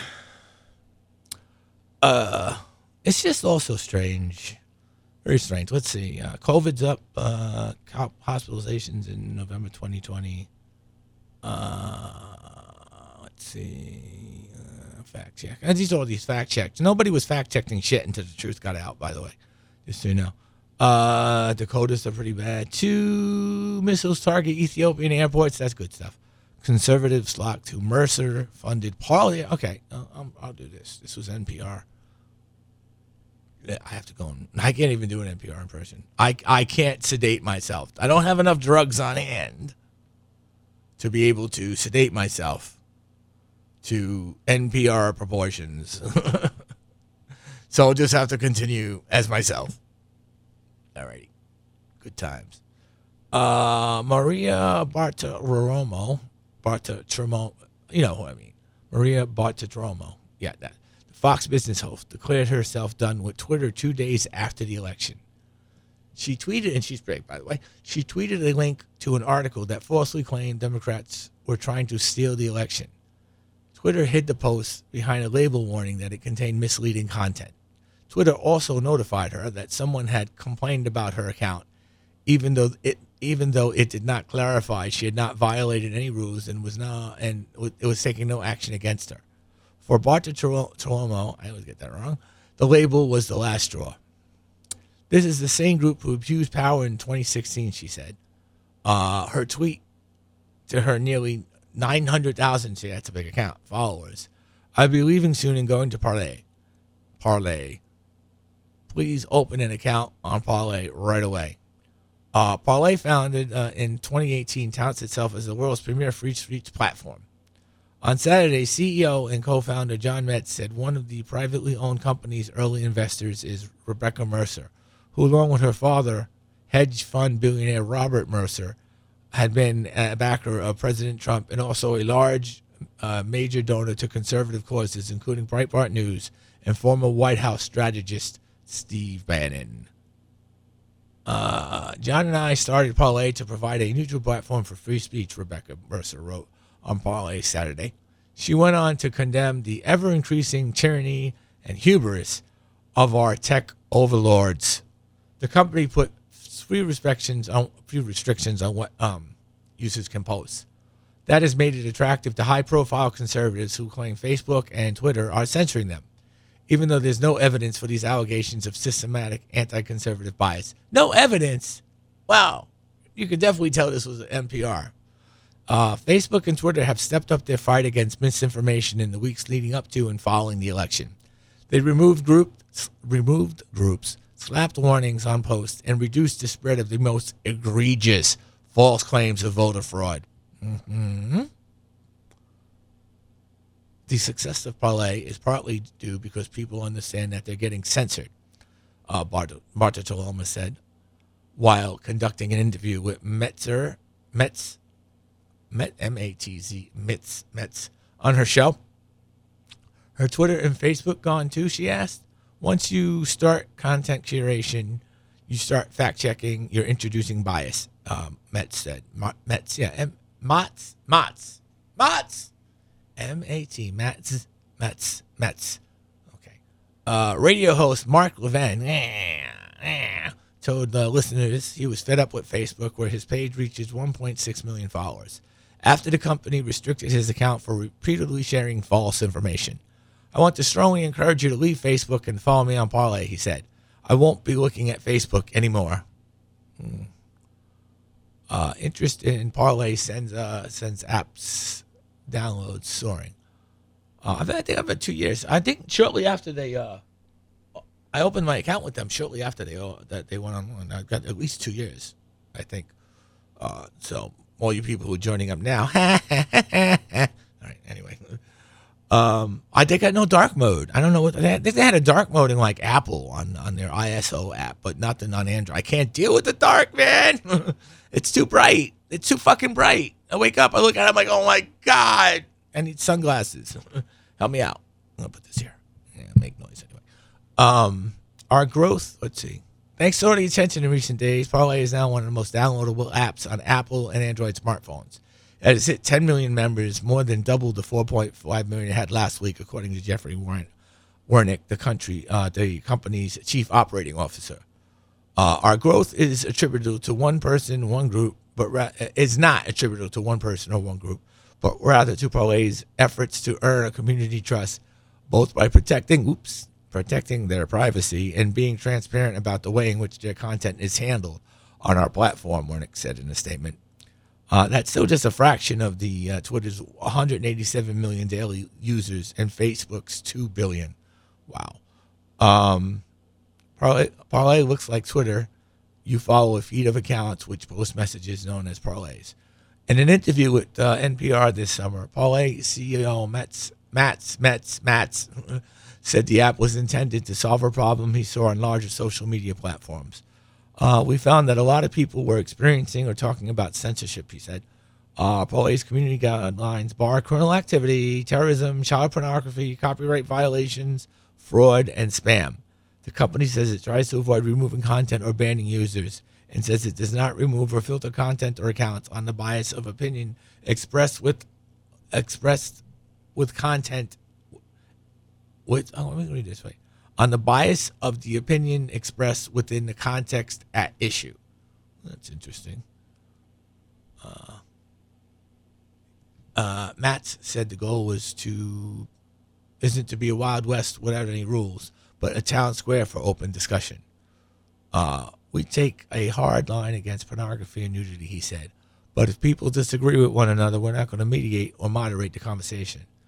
C: Uh, it's just also strange, very strange. Let's see. Uh, COVID's up. Uh, hospitalizations in November twenty twenty. Uh, let's see. Uh, fact check. And these are all these fact checks. Nobody was fact checking shit until the truth got out. By the way, just so you know. Uh, Dakotas are pretty bad. Two missiles target Ethiopian airports. That's good stuff. Conservatives locked to Mercer funded party. Okay, I'll, I'll do this. This was N P R. I have to go. And, I can't even do an N P R impression. I, I can't sedate myself. I don't have enough drugs on hand to be able to sedate myself to N P R proportions. So I'll just have to continue as myself. Alrighty. Good times. Uh, Maria Bartiromo. Bartiromo. You know who I mean. Maria Bartiromo. Yeah, that. Fox Business host declared herself done with Twitter two days after the election. She tweeted, and she's great, by the way, she tweeted a link to an article that falsely claimed Democrats were trying to steal the election. Twitter hid the post behind a label warning that it contained misleading content. Twitter also notified her that someone had complained about her account, even though it even though it did not clarify she had not violated any rules and was not and it was taking no action against her. For Bartiromo, I always get that wrong, the label was the last straw. This is the same group who abused power in twenty sixteen, she said. Uh, her tweet to her nearly nine hundred thousand, see, that's a big account, followers, I'll be leaving soon and going to Parlay. Parlay. Please open an account on Parlay right away. Uh, Parlay, founded uh, in twenty eighteen, touts itself as the world's premier free speech platform. On Saturday, C E O and co-founder John Metz said one of the privately owned company's early investors is Rebecca Mercer, who, along with her father, hedge fund billionaire Robert Mercer, had been a backer of President Trump and also a large uh, major donor to conservative causes, including Breitbart News and former White House strategist Steve Bannon. Uh, John and I started Parlay to provide a neutral platform for free speech, Rebecca Mercer wrote on Parlay Saturday. She went on to condemn the ever-increasing tyranny and hubris of our tech overlords. The company put few restrictions on few restrictions on what um, users can post. That has made it attractive to high-profile conservatives who claim Facebook and Twitter are censoring them, even though there's no evidence for these allegations of systematic anti-conservative bias. No evidence? Wow. You could definitely tell this was N P R. Uh, Facebook and Twitter have stepped up their fight against misinformation in the weeks leading up to and following the election. They removed, group, removed groups, slapped warnings on posts, and reduced the spread of the most egregious false claims of voter fraud. Mm-hmm. The success of Parlay is partly due because people understand that they're getting censored, uh, Bartoloma said, while conducting an interview with Metzer, Metz, Met, M A T Z, Metz, Metz, on her show. Her Twitter and Facebook gone too, she asked. Once you start content curation, you start fact-checking, you're introducing bias, um, Metz said. Metz, yeah, M- Motz, Motz, Motz. M A T, Metz, Metz, Metz. Okay. Uh, radio host Mark Levin eh, eh, told the listeners he was fed up with Facebook, where his page reaches one point six million followers, after the company restricted his account for repeatedly sharing false information. I want to strongly encourage you to leave Facebook and follow me on Parlay, he said. I won't be looking at Facebook anymore. Hmm. Uh, interest in Parlay sends uh, sends apps downloads soaring. Uh, I think I've been two years. I think shortly after they, uh, I opened my account with them shortly after they uh, that they went on. I've got at least two years, I think. Uh, so all you people who are joining up now, all right. Anyway, um, I they got no dark mode. I don't know what they had. They had a dark mode in like Apple on on their I S O app, but nothing on Android. I can't deal with the dark, man. It's too bright. It's too fucking bright. I wake up, I look at it, I'm like, oh my God, I need sunglasses. Help me out. I'm going to put this here. Yeah, make noise anyway. Um, our growth, let's see. Thanks to all the attention in recent days, Parlay is now one of the most downloadable apps on Apple and Android smartphones. It has hit ten million members, more than double the four point five million it had last week, according to Jeffrey Warren, Wernick, the country, uh, the company's chief operating officer. Uh, our growth is attributable to one person, one group, but ra- is not attributable to one person or one group, but rather to Parlay's efforts to earn a community trust, both by protecting, oops, protecting their privacy and being transparent about the way in which their content is handled on our platform, Wernick said in a statement. Uh, that's still just a fraction of the uh, Twitter's one hundred eighty-seven million daily users and Facebook's two billion. Wow. Um, Parlay, Parlay looks like Twitter. You follow a feed of accounts which post messages known as parlays. In an interview with uh, N P R this summer, Parlay C E O Metz, Metz, Metz, Metz said the app was intended to solve a problem he saw on larger social media platforms. Uh, we found that a lot of people were experiencing or talking about censorship, he said. Uh, Parlay's community guidelines bar criminal activity, terrorism, child pornography, copyright violations, fraud, and spam. The company says it tries to avoid removing content or banning users, and says it does not remove or filter content or accounts on the bias of opinion expressed with expressed with content with oh let me read this way. On the bias of the opinion expressed within the context at issue. That's interesting. Uh, uh, Matt said the goal was to isn't to be a Wild West without any rules, but a town square for open discussion. Uh, we take a hard line against pornography and nudity, he said. But if people disagree with one another, we're not going to mediate or moderate the conversation.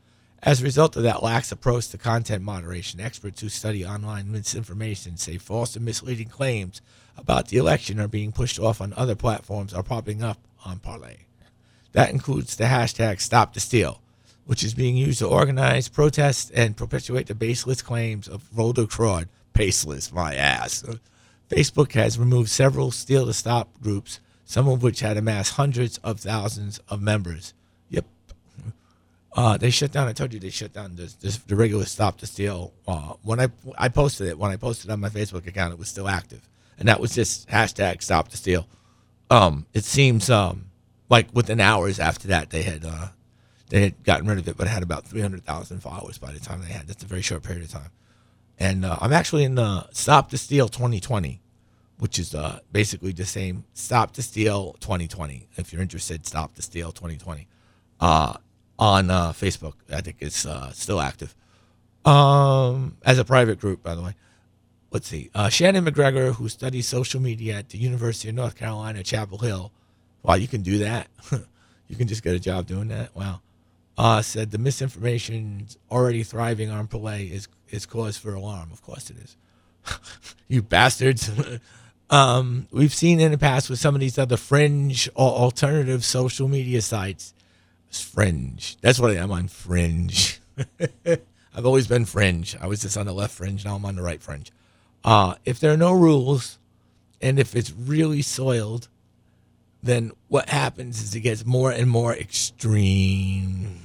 C: As a result of that lax approach to content moderation, experts who study online misinformation say false and misleading claims about the election are being pushed off on other platforms are popping up on Parler. That includes the hashtag Stop the Steal, which is being used to organize protests and perpetuate the baseless claims of voter fraud. Baseless, my ass. Facebook has removed several Steal the Stop groups, some of which had amassed hundreds of thousands of members. Yep. Uh, they shut down, I told you they shut down this, this, the regular Stop the Steal. Uh, when I, I posted it, when I posted it on my Facebook account, it was still active. And that was just hashtag Stop the Steal. Um, it seems um, like within hours after that, they had uh, they had gotten rid of it, but it had about three hundred thousand followers by the time they had. That's a very short period of time. And uh, I'm actually in the Stop the Steal twenty twenty, which is uh, basically the same Stop the Steal twenty twenty. If you're interested, Stop the Steal twenty twenty uh, on uh, Facebook. I think it's uh, still active um, as a private group, by the way. Let's see. Uh, Shannon McGregor, who studies social media at the University of North Carolina, Chapel Hill. Wow, you can do that. You can just get a job doing that. Wow. Uh, said the misinformation already thriving on Parler is is cause for alarm. Of course it is. You bastards. um, we've seen in the past with some of these other fringe or alternative social media sites. It's fringe. That's what I am on, fringe. I've always been fringe. I was just on the left fringe. Now I'm on the right fringe. Uh, if there are no rules and if it's really soiled, then what happens is it gets more and more extreme.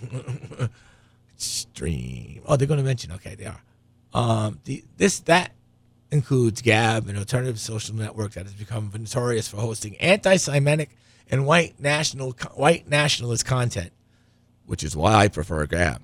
C: Extreme. Oh, they're going to mention. Okay, they are. Um, the, this that includes Gab, an alternative social network that has become notorious for hosting anti-Semitic and white national white nationalist content, which is why I prefer Gab.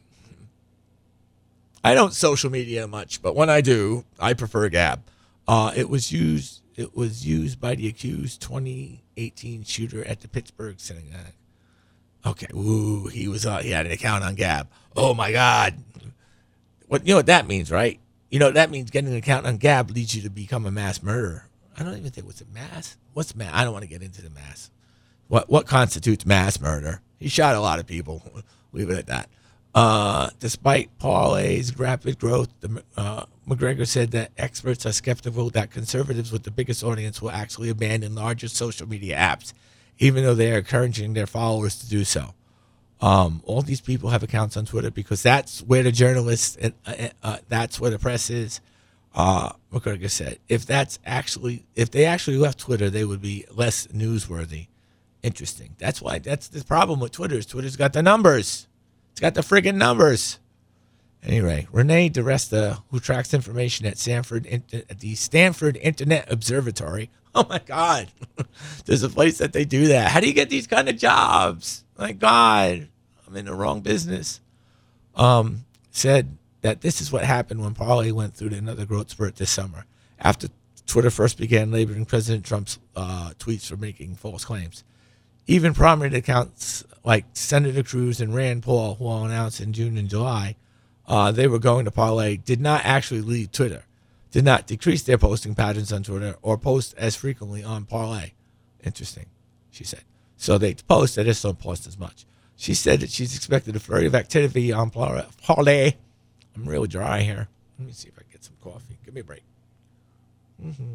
C: I don't social media much, but when I do, I prefer Gab. Uh, it was used. It was used by the accused twenty eighteen shooter at the Pittsburgh synagogue. Okay, ooh, he was. Uh, he had an account on Gab. Oh my God, what you know what that means, right? You know that means getting an account on Gab leads you to become a mass murderer. I don't even think what's a mass. What's mass? I don't want to get into the mass. What what constitutes mass murder? He shot a lot of people. Leave it at that. Uh, despite Parler's rapid growth, the, uh, McGregor said that experts are skeptical that conservatives with the biggest audience will actually abandon larger social media apps, even though they are encouraging their followers to do so. Um, all these people have accounts on Twitter because that's where the journalists, and uh, uh, that's where the press is. Uh, McGregor said, if that's actually, if they actually left Twitter, they would be less newsworthy. Interesting. That's why, that's the problem with Twitter is Twitter's got the numbers. It's got the friggin' numbers. Anyway, Renee DeResta, who tracks information at Stanford at the Stanford Internet Observatory. Oh my God, there's a place that they do that. How do you get these kind of jobs? My God, I'm in the wrong business. Um, said that this is what happened when Parler went through another growth spurt this summer after Twitter first began labeling President Trump's uh, tweets for making false claims. Even prominent accounts like Senator Cruz and Rand Paul, who all announced in June and July uh, they were going to Parler, did not actually leave Twitter, did not decrease their posting patterns on Twitter or post as frequently on Parler. Interesting, she said. So they post, they just don't post as much. She said that she's expected a flurry of activity on Parler. I'm really dry here. Let me see if I can get some coffee. Give me a break. Mm-hmm.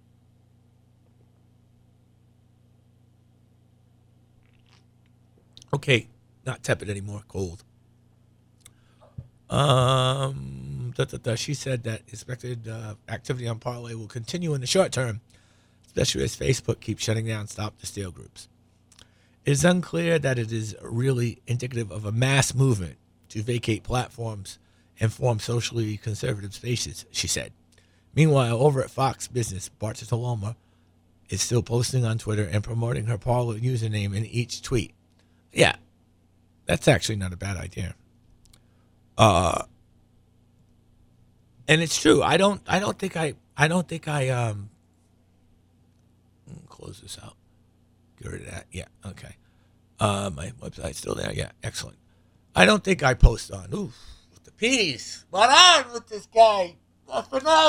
C: Okay, not tepid anymore, cold. Um, da, da, da. She said that expected uh, activity on Parler will continue in the short term, especially as Facebook keeps shutting down Stop the Steal groups. It is unclear that it is really indicative of a mass movement to vacate platforms and form socially conservative spaces, she said. Meanwhile, over at Fox Business, Bartoloma is still posting on Twitter and promoting her Parler username in each tweet. Yeah, that's actually not a bad idea. Uh, and it's true. I don't. I don't think I. I don't think I. Um. Close this out. Get rid of that. Yeah. Okay. Uh, my website's still there. Yeah. Excellent. I don't think I post on. Ooh, with the peace. What on with this guy? All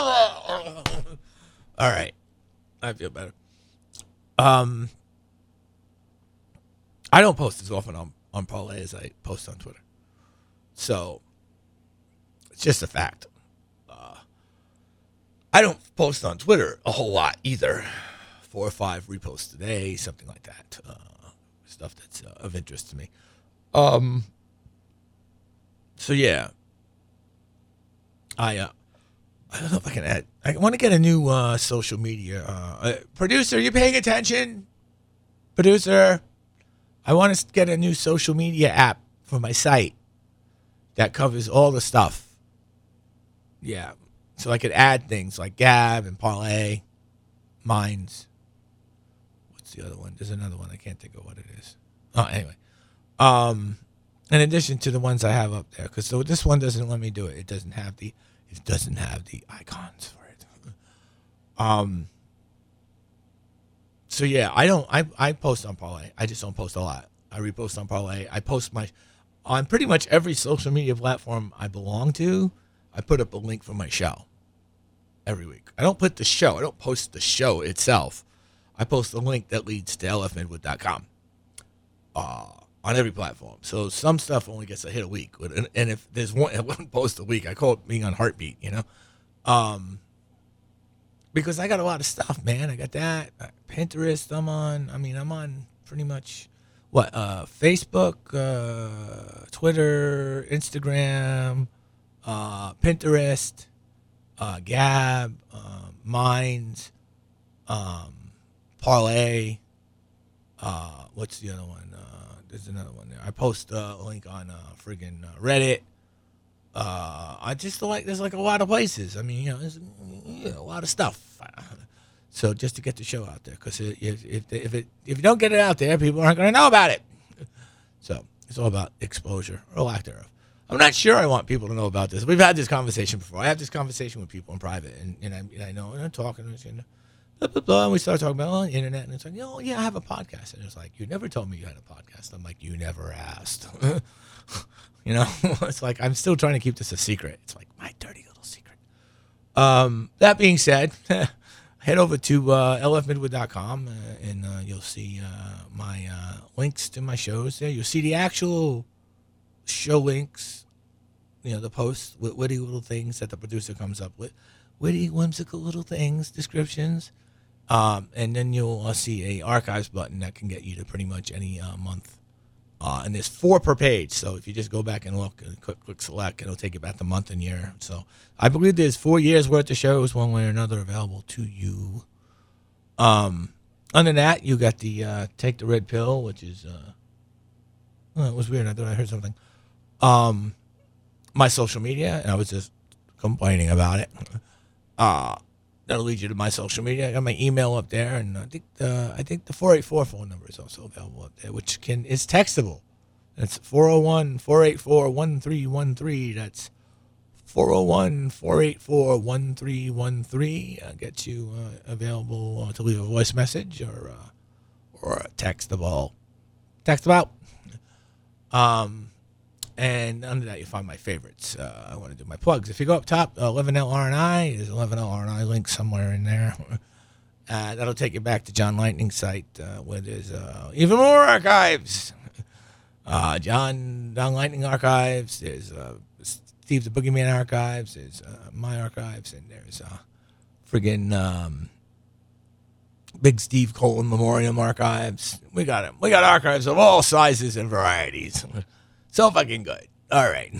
C: right. I feel better. Um. I don't post as often on, on Parler as I post on Twitter. So, It's just a fact. Uh, I don't post on Twitter a whole lot either. Four or five reposts a day, something like that. Uh, stuff that's uh, of interest to me. Um. So yeah, I uh, I don't know if I can add. I want to get a new uh, social media uh, uh, producer. You paying attention, producer? I want to get a new social media app for my site that covers all the stuff. Yeah, so I could add things like Gab and Parlay, Minds. What's the other one? There's another one. I can't think of what it is. Oh, anyway. Um, in addition to the ones I have up there, because so this one doesn't let me do it. It doesn't have the it doesn't have the icons for it. Um. So yeah, I don't. I I post on Parlay. I just don't post a lot. I repost on Parlay. I post my on pretty much every social media platform I belong to. I put up a link for my show every week. I don't put the show. I don't post the show itself. I post the link that leads to L F midwood dot com uh, on every platform. So some stuff only gets a hit a week. And, and if there's one, one post a week, I call it being on Heartbeat, you know? Um, because I got a lot of stuff, man. I got that. Pinterest, I'm on. I mean, I'm on pretty much, what, uh, Facebook, uh, Twitter, Instagram, uh, Pinterest, uh, Gab, uh, Minds, um, Parlay. Uh, what's the other one? Uh, there's another one there. I post uh, a link on uh, friggin' uh, Reddit. Uh, I just like there's like a lot of places. I mean, you know, there's you know, a lot of stuff. So just to get the show out there, because if if if it if you don't get it out there, people aren't going to know about it. So it's all about exposure or lack thereof. I'm not sure I want people to know about this. We've had this conversation before. I have this conversation with people in private, and, and, I, and I know, and I'm talking, and blah, blah, blah, and we start talking about oh, the internet, and it's like, oh, yeah, I have a podcast. And it's like, you never told me you had a podcast. I'm like, you never asked. You know, it's like, I'm still trying to keep this a secret. It's like my dirty little secret. Um, that being said, head over to uh, L F midwood dot com, uh, and uh, you'll see uh, my uh, links to my shows there. You'll see the actual show links, you know, the posts with witty little things that the producer comes up with, witty, whimsical little things, descriptions, um, and then you'll uh, see a archives button that can get you to pretty much any uh, month. Uh, and there's four per page, so if you just go back and look and click, click select, it'll take you back the month and year. So I believe there's four years worth of shows, one way or another, available to you. Um, other than that, you got the uh, Take the Red Pill, which is uh, oh, it was weird. I thought I heard something. Um, my social media, and I was just complaining about it. Uh, that'll lead you to my social media. I got my email up there, and I think the I think the four eight four phone number is also available up there, which can is textable. That's four oh one, four eight four, one three one three. That's four oh one, four eight four, one three one three. Uh, gets you uh, available uh, to leave a voice message or uh, or a textable. Textable. Um. And under that, you find my favorites. Uh, I want to do my plugs. If you go up top, uh, eleven L R N I, there's eleven L R N I link somewhere in there. Uh, that'll take you back to John Lightning's site uh, where there's uh, even more archives. Uh, John, John Lightning archives. There's uh, Steve the Boogeyman archives. There's uh, my archives. And there's uh, friggin' um, Big Steve Colin Memoriam archives. We got them. We got archives of all sizes and varieties. So fucking good. All right.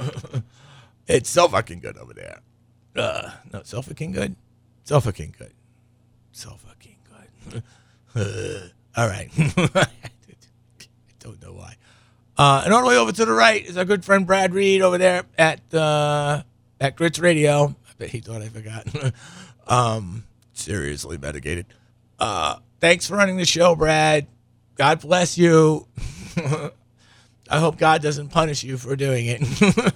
C: It's so fucking good over there. Uh, no, so fucking good. So fucking good. So fucking good. Uh, all right. I don't know why. Uh, and all the way over to the right is our good friend Brad Reed over there at uh, at Grits Radio. I bet he thought I forgot. um, seriously medicated. Uh, thanks for running the show, Brad. God bless you. I hope God doesn't punish you for doing it.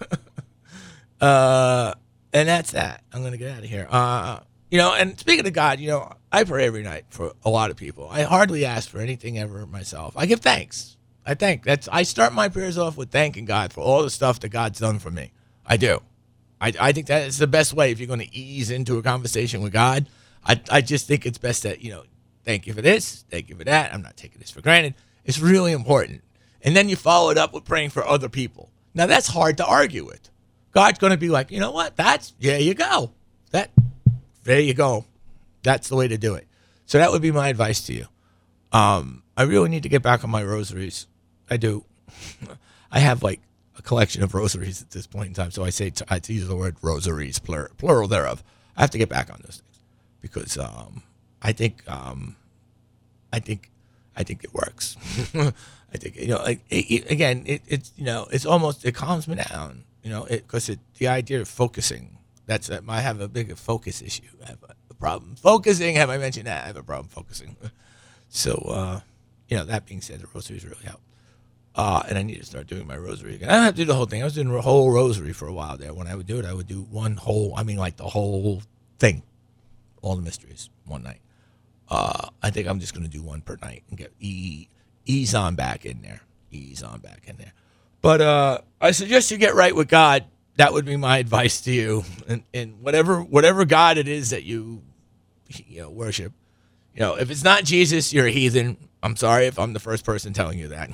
C: uh, and that's that. I'm going to get out of here. Uh, you know, and speaking of God, you know, I pray every night for a lot of people. I hardly ask for anything ever myself. I give thanks. I thank. That's. I start my prayers off with thanking God for all the stuff that God's done for me. I do. I, I think that is the best way if you're going to ease into a conversation with God. I, I just think it's best that, you know, thank you for this. Thank you for that. I'm not taking this for granted. It's really important. And then you follow it up with praying for other people. Now, that's hard to argue with. God's going to be like, you know what? That's, there you go. That, there you go. That's the way to do it. So that would be my advice to you. Um, I really need to get back on my rosaries. I do. I have like a collection of rosaries at this point in time. So I say, to, I use the word rosaries, plural, plural thereof. I have to get back on those things because um, I think, um, I think, I think it works. I think, you know, like it, it, again, it, it's, you know, it's almost, it calms me down, you know, because it, it, the idea of focusing, that's, uh, I have a big focus issue. I have a, a problem focusing. Have I mentioned that? I have a problem focusing. So, uh, you know, that being said, the rosaries really help. Uh, and I need to start doing my rosary again. I don't have to do the whole thing. I was doing a whole rosary for a while there. When I would do it, I would do one whole, I mean, like the whole thing, all the mysteries, one night. Uh, I think I'm just going to do one per night and get e- ease on back in there. Ease on back in there. But uh, I suggest you get right with God. That would be my advice to you. And, and whatever whatever God it is that you, you know, worship, you know, if it's not Jesus, you're a heathen. I'm sorry if I'm the first person telling you that.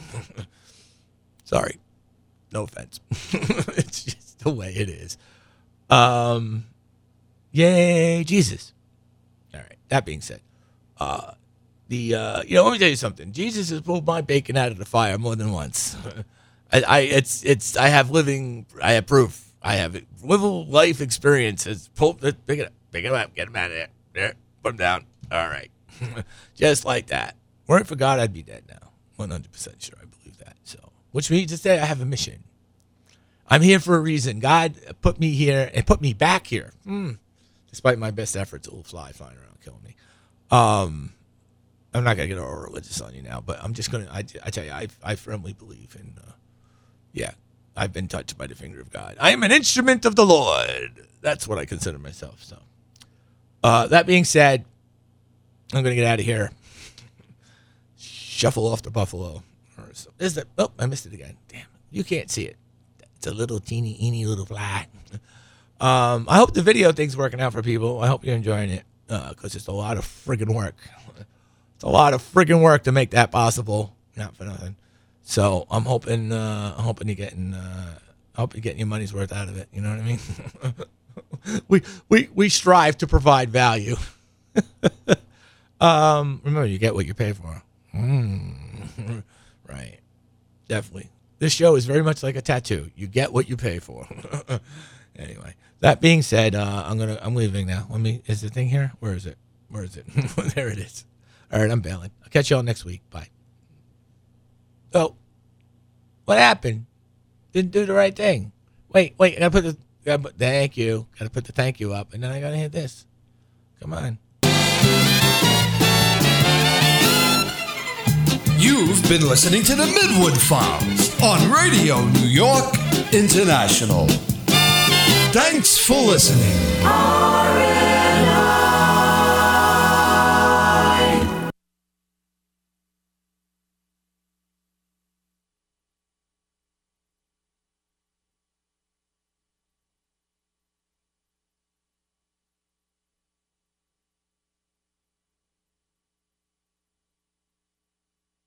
C: Sorry. No offense. It's just the way it is. Um, yay, Jesus. All right. That being said. Uh, the uh, you know, let me tell you something. Jesus has pulled my bacon out of the fire more than once. I, I it's it's I have living I have proof. I have little life experience. Has pulled it, pick it up, pick it up, get him out of there. There, put him down. All right, just like that. Weren't for God, I'd be dead now. One hundred percent sure. I believe that. So, which means to say I have a mission. I'm here for a reason. God put me here and put me back here. Mm. Despite my best efforts, it will fly flying around, killing me. Um, I'm not gonna get all religious on you now, but I'm just gonna. I, I tell you, I I firmly believe in. Uh, yeah, I've been touched by the finger of God. I am an instrument of the Lord. That's what I consider myself. So, uh, that being said, I'm gonna get out of here. Shuffle off the buffalo. Is that? Oh, I missed it again. Damn, you can't see it. It's a little teeny, eeny little fly. um, I hope the video thing's working out for people. I hope you're enjoying it. Because uh, it's a lot of friggin' work. It's a lot of friggin' work to make that possible. Not for nothing. So I'm hoping, uh, I'm hoping you're getting, uh, I hope you're getting your money's worth out of it. You know what I mean? we we we strive to provide value. um, remember, you get what you pay for. Mm. Right. Definitely. This show is very much like a tattoo. You get what you pay for. Anyway. That being said, uh, I'm gonna I'm leaving now. Let me is the thing here? Where is it? Where is it? There it is. All right, I'm bailing. I'll catch you all next week. Bye. Oh, what happened? Didn't do the right thing. Wait, wait. I gotta put the gotta put, thank you. Gotta put the thank you up, and then I gotta hit this. Come on.
A: You've been listening to the Midwood Files on Radio New York International. Thanks for listening.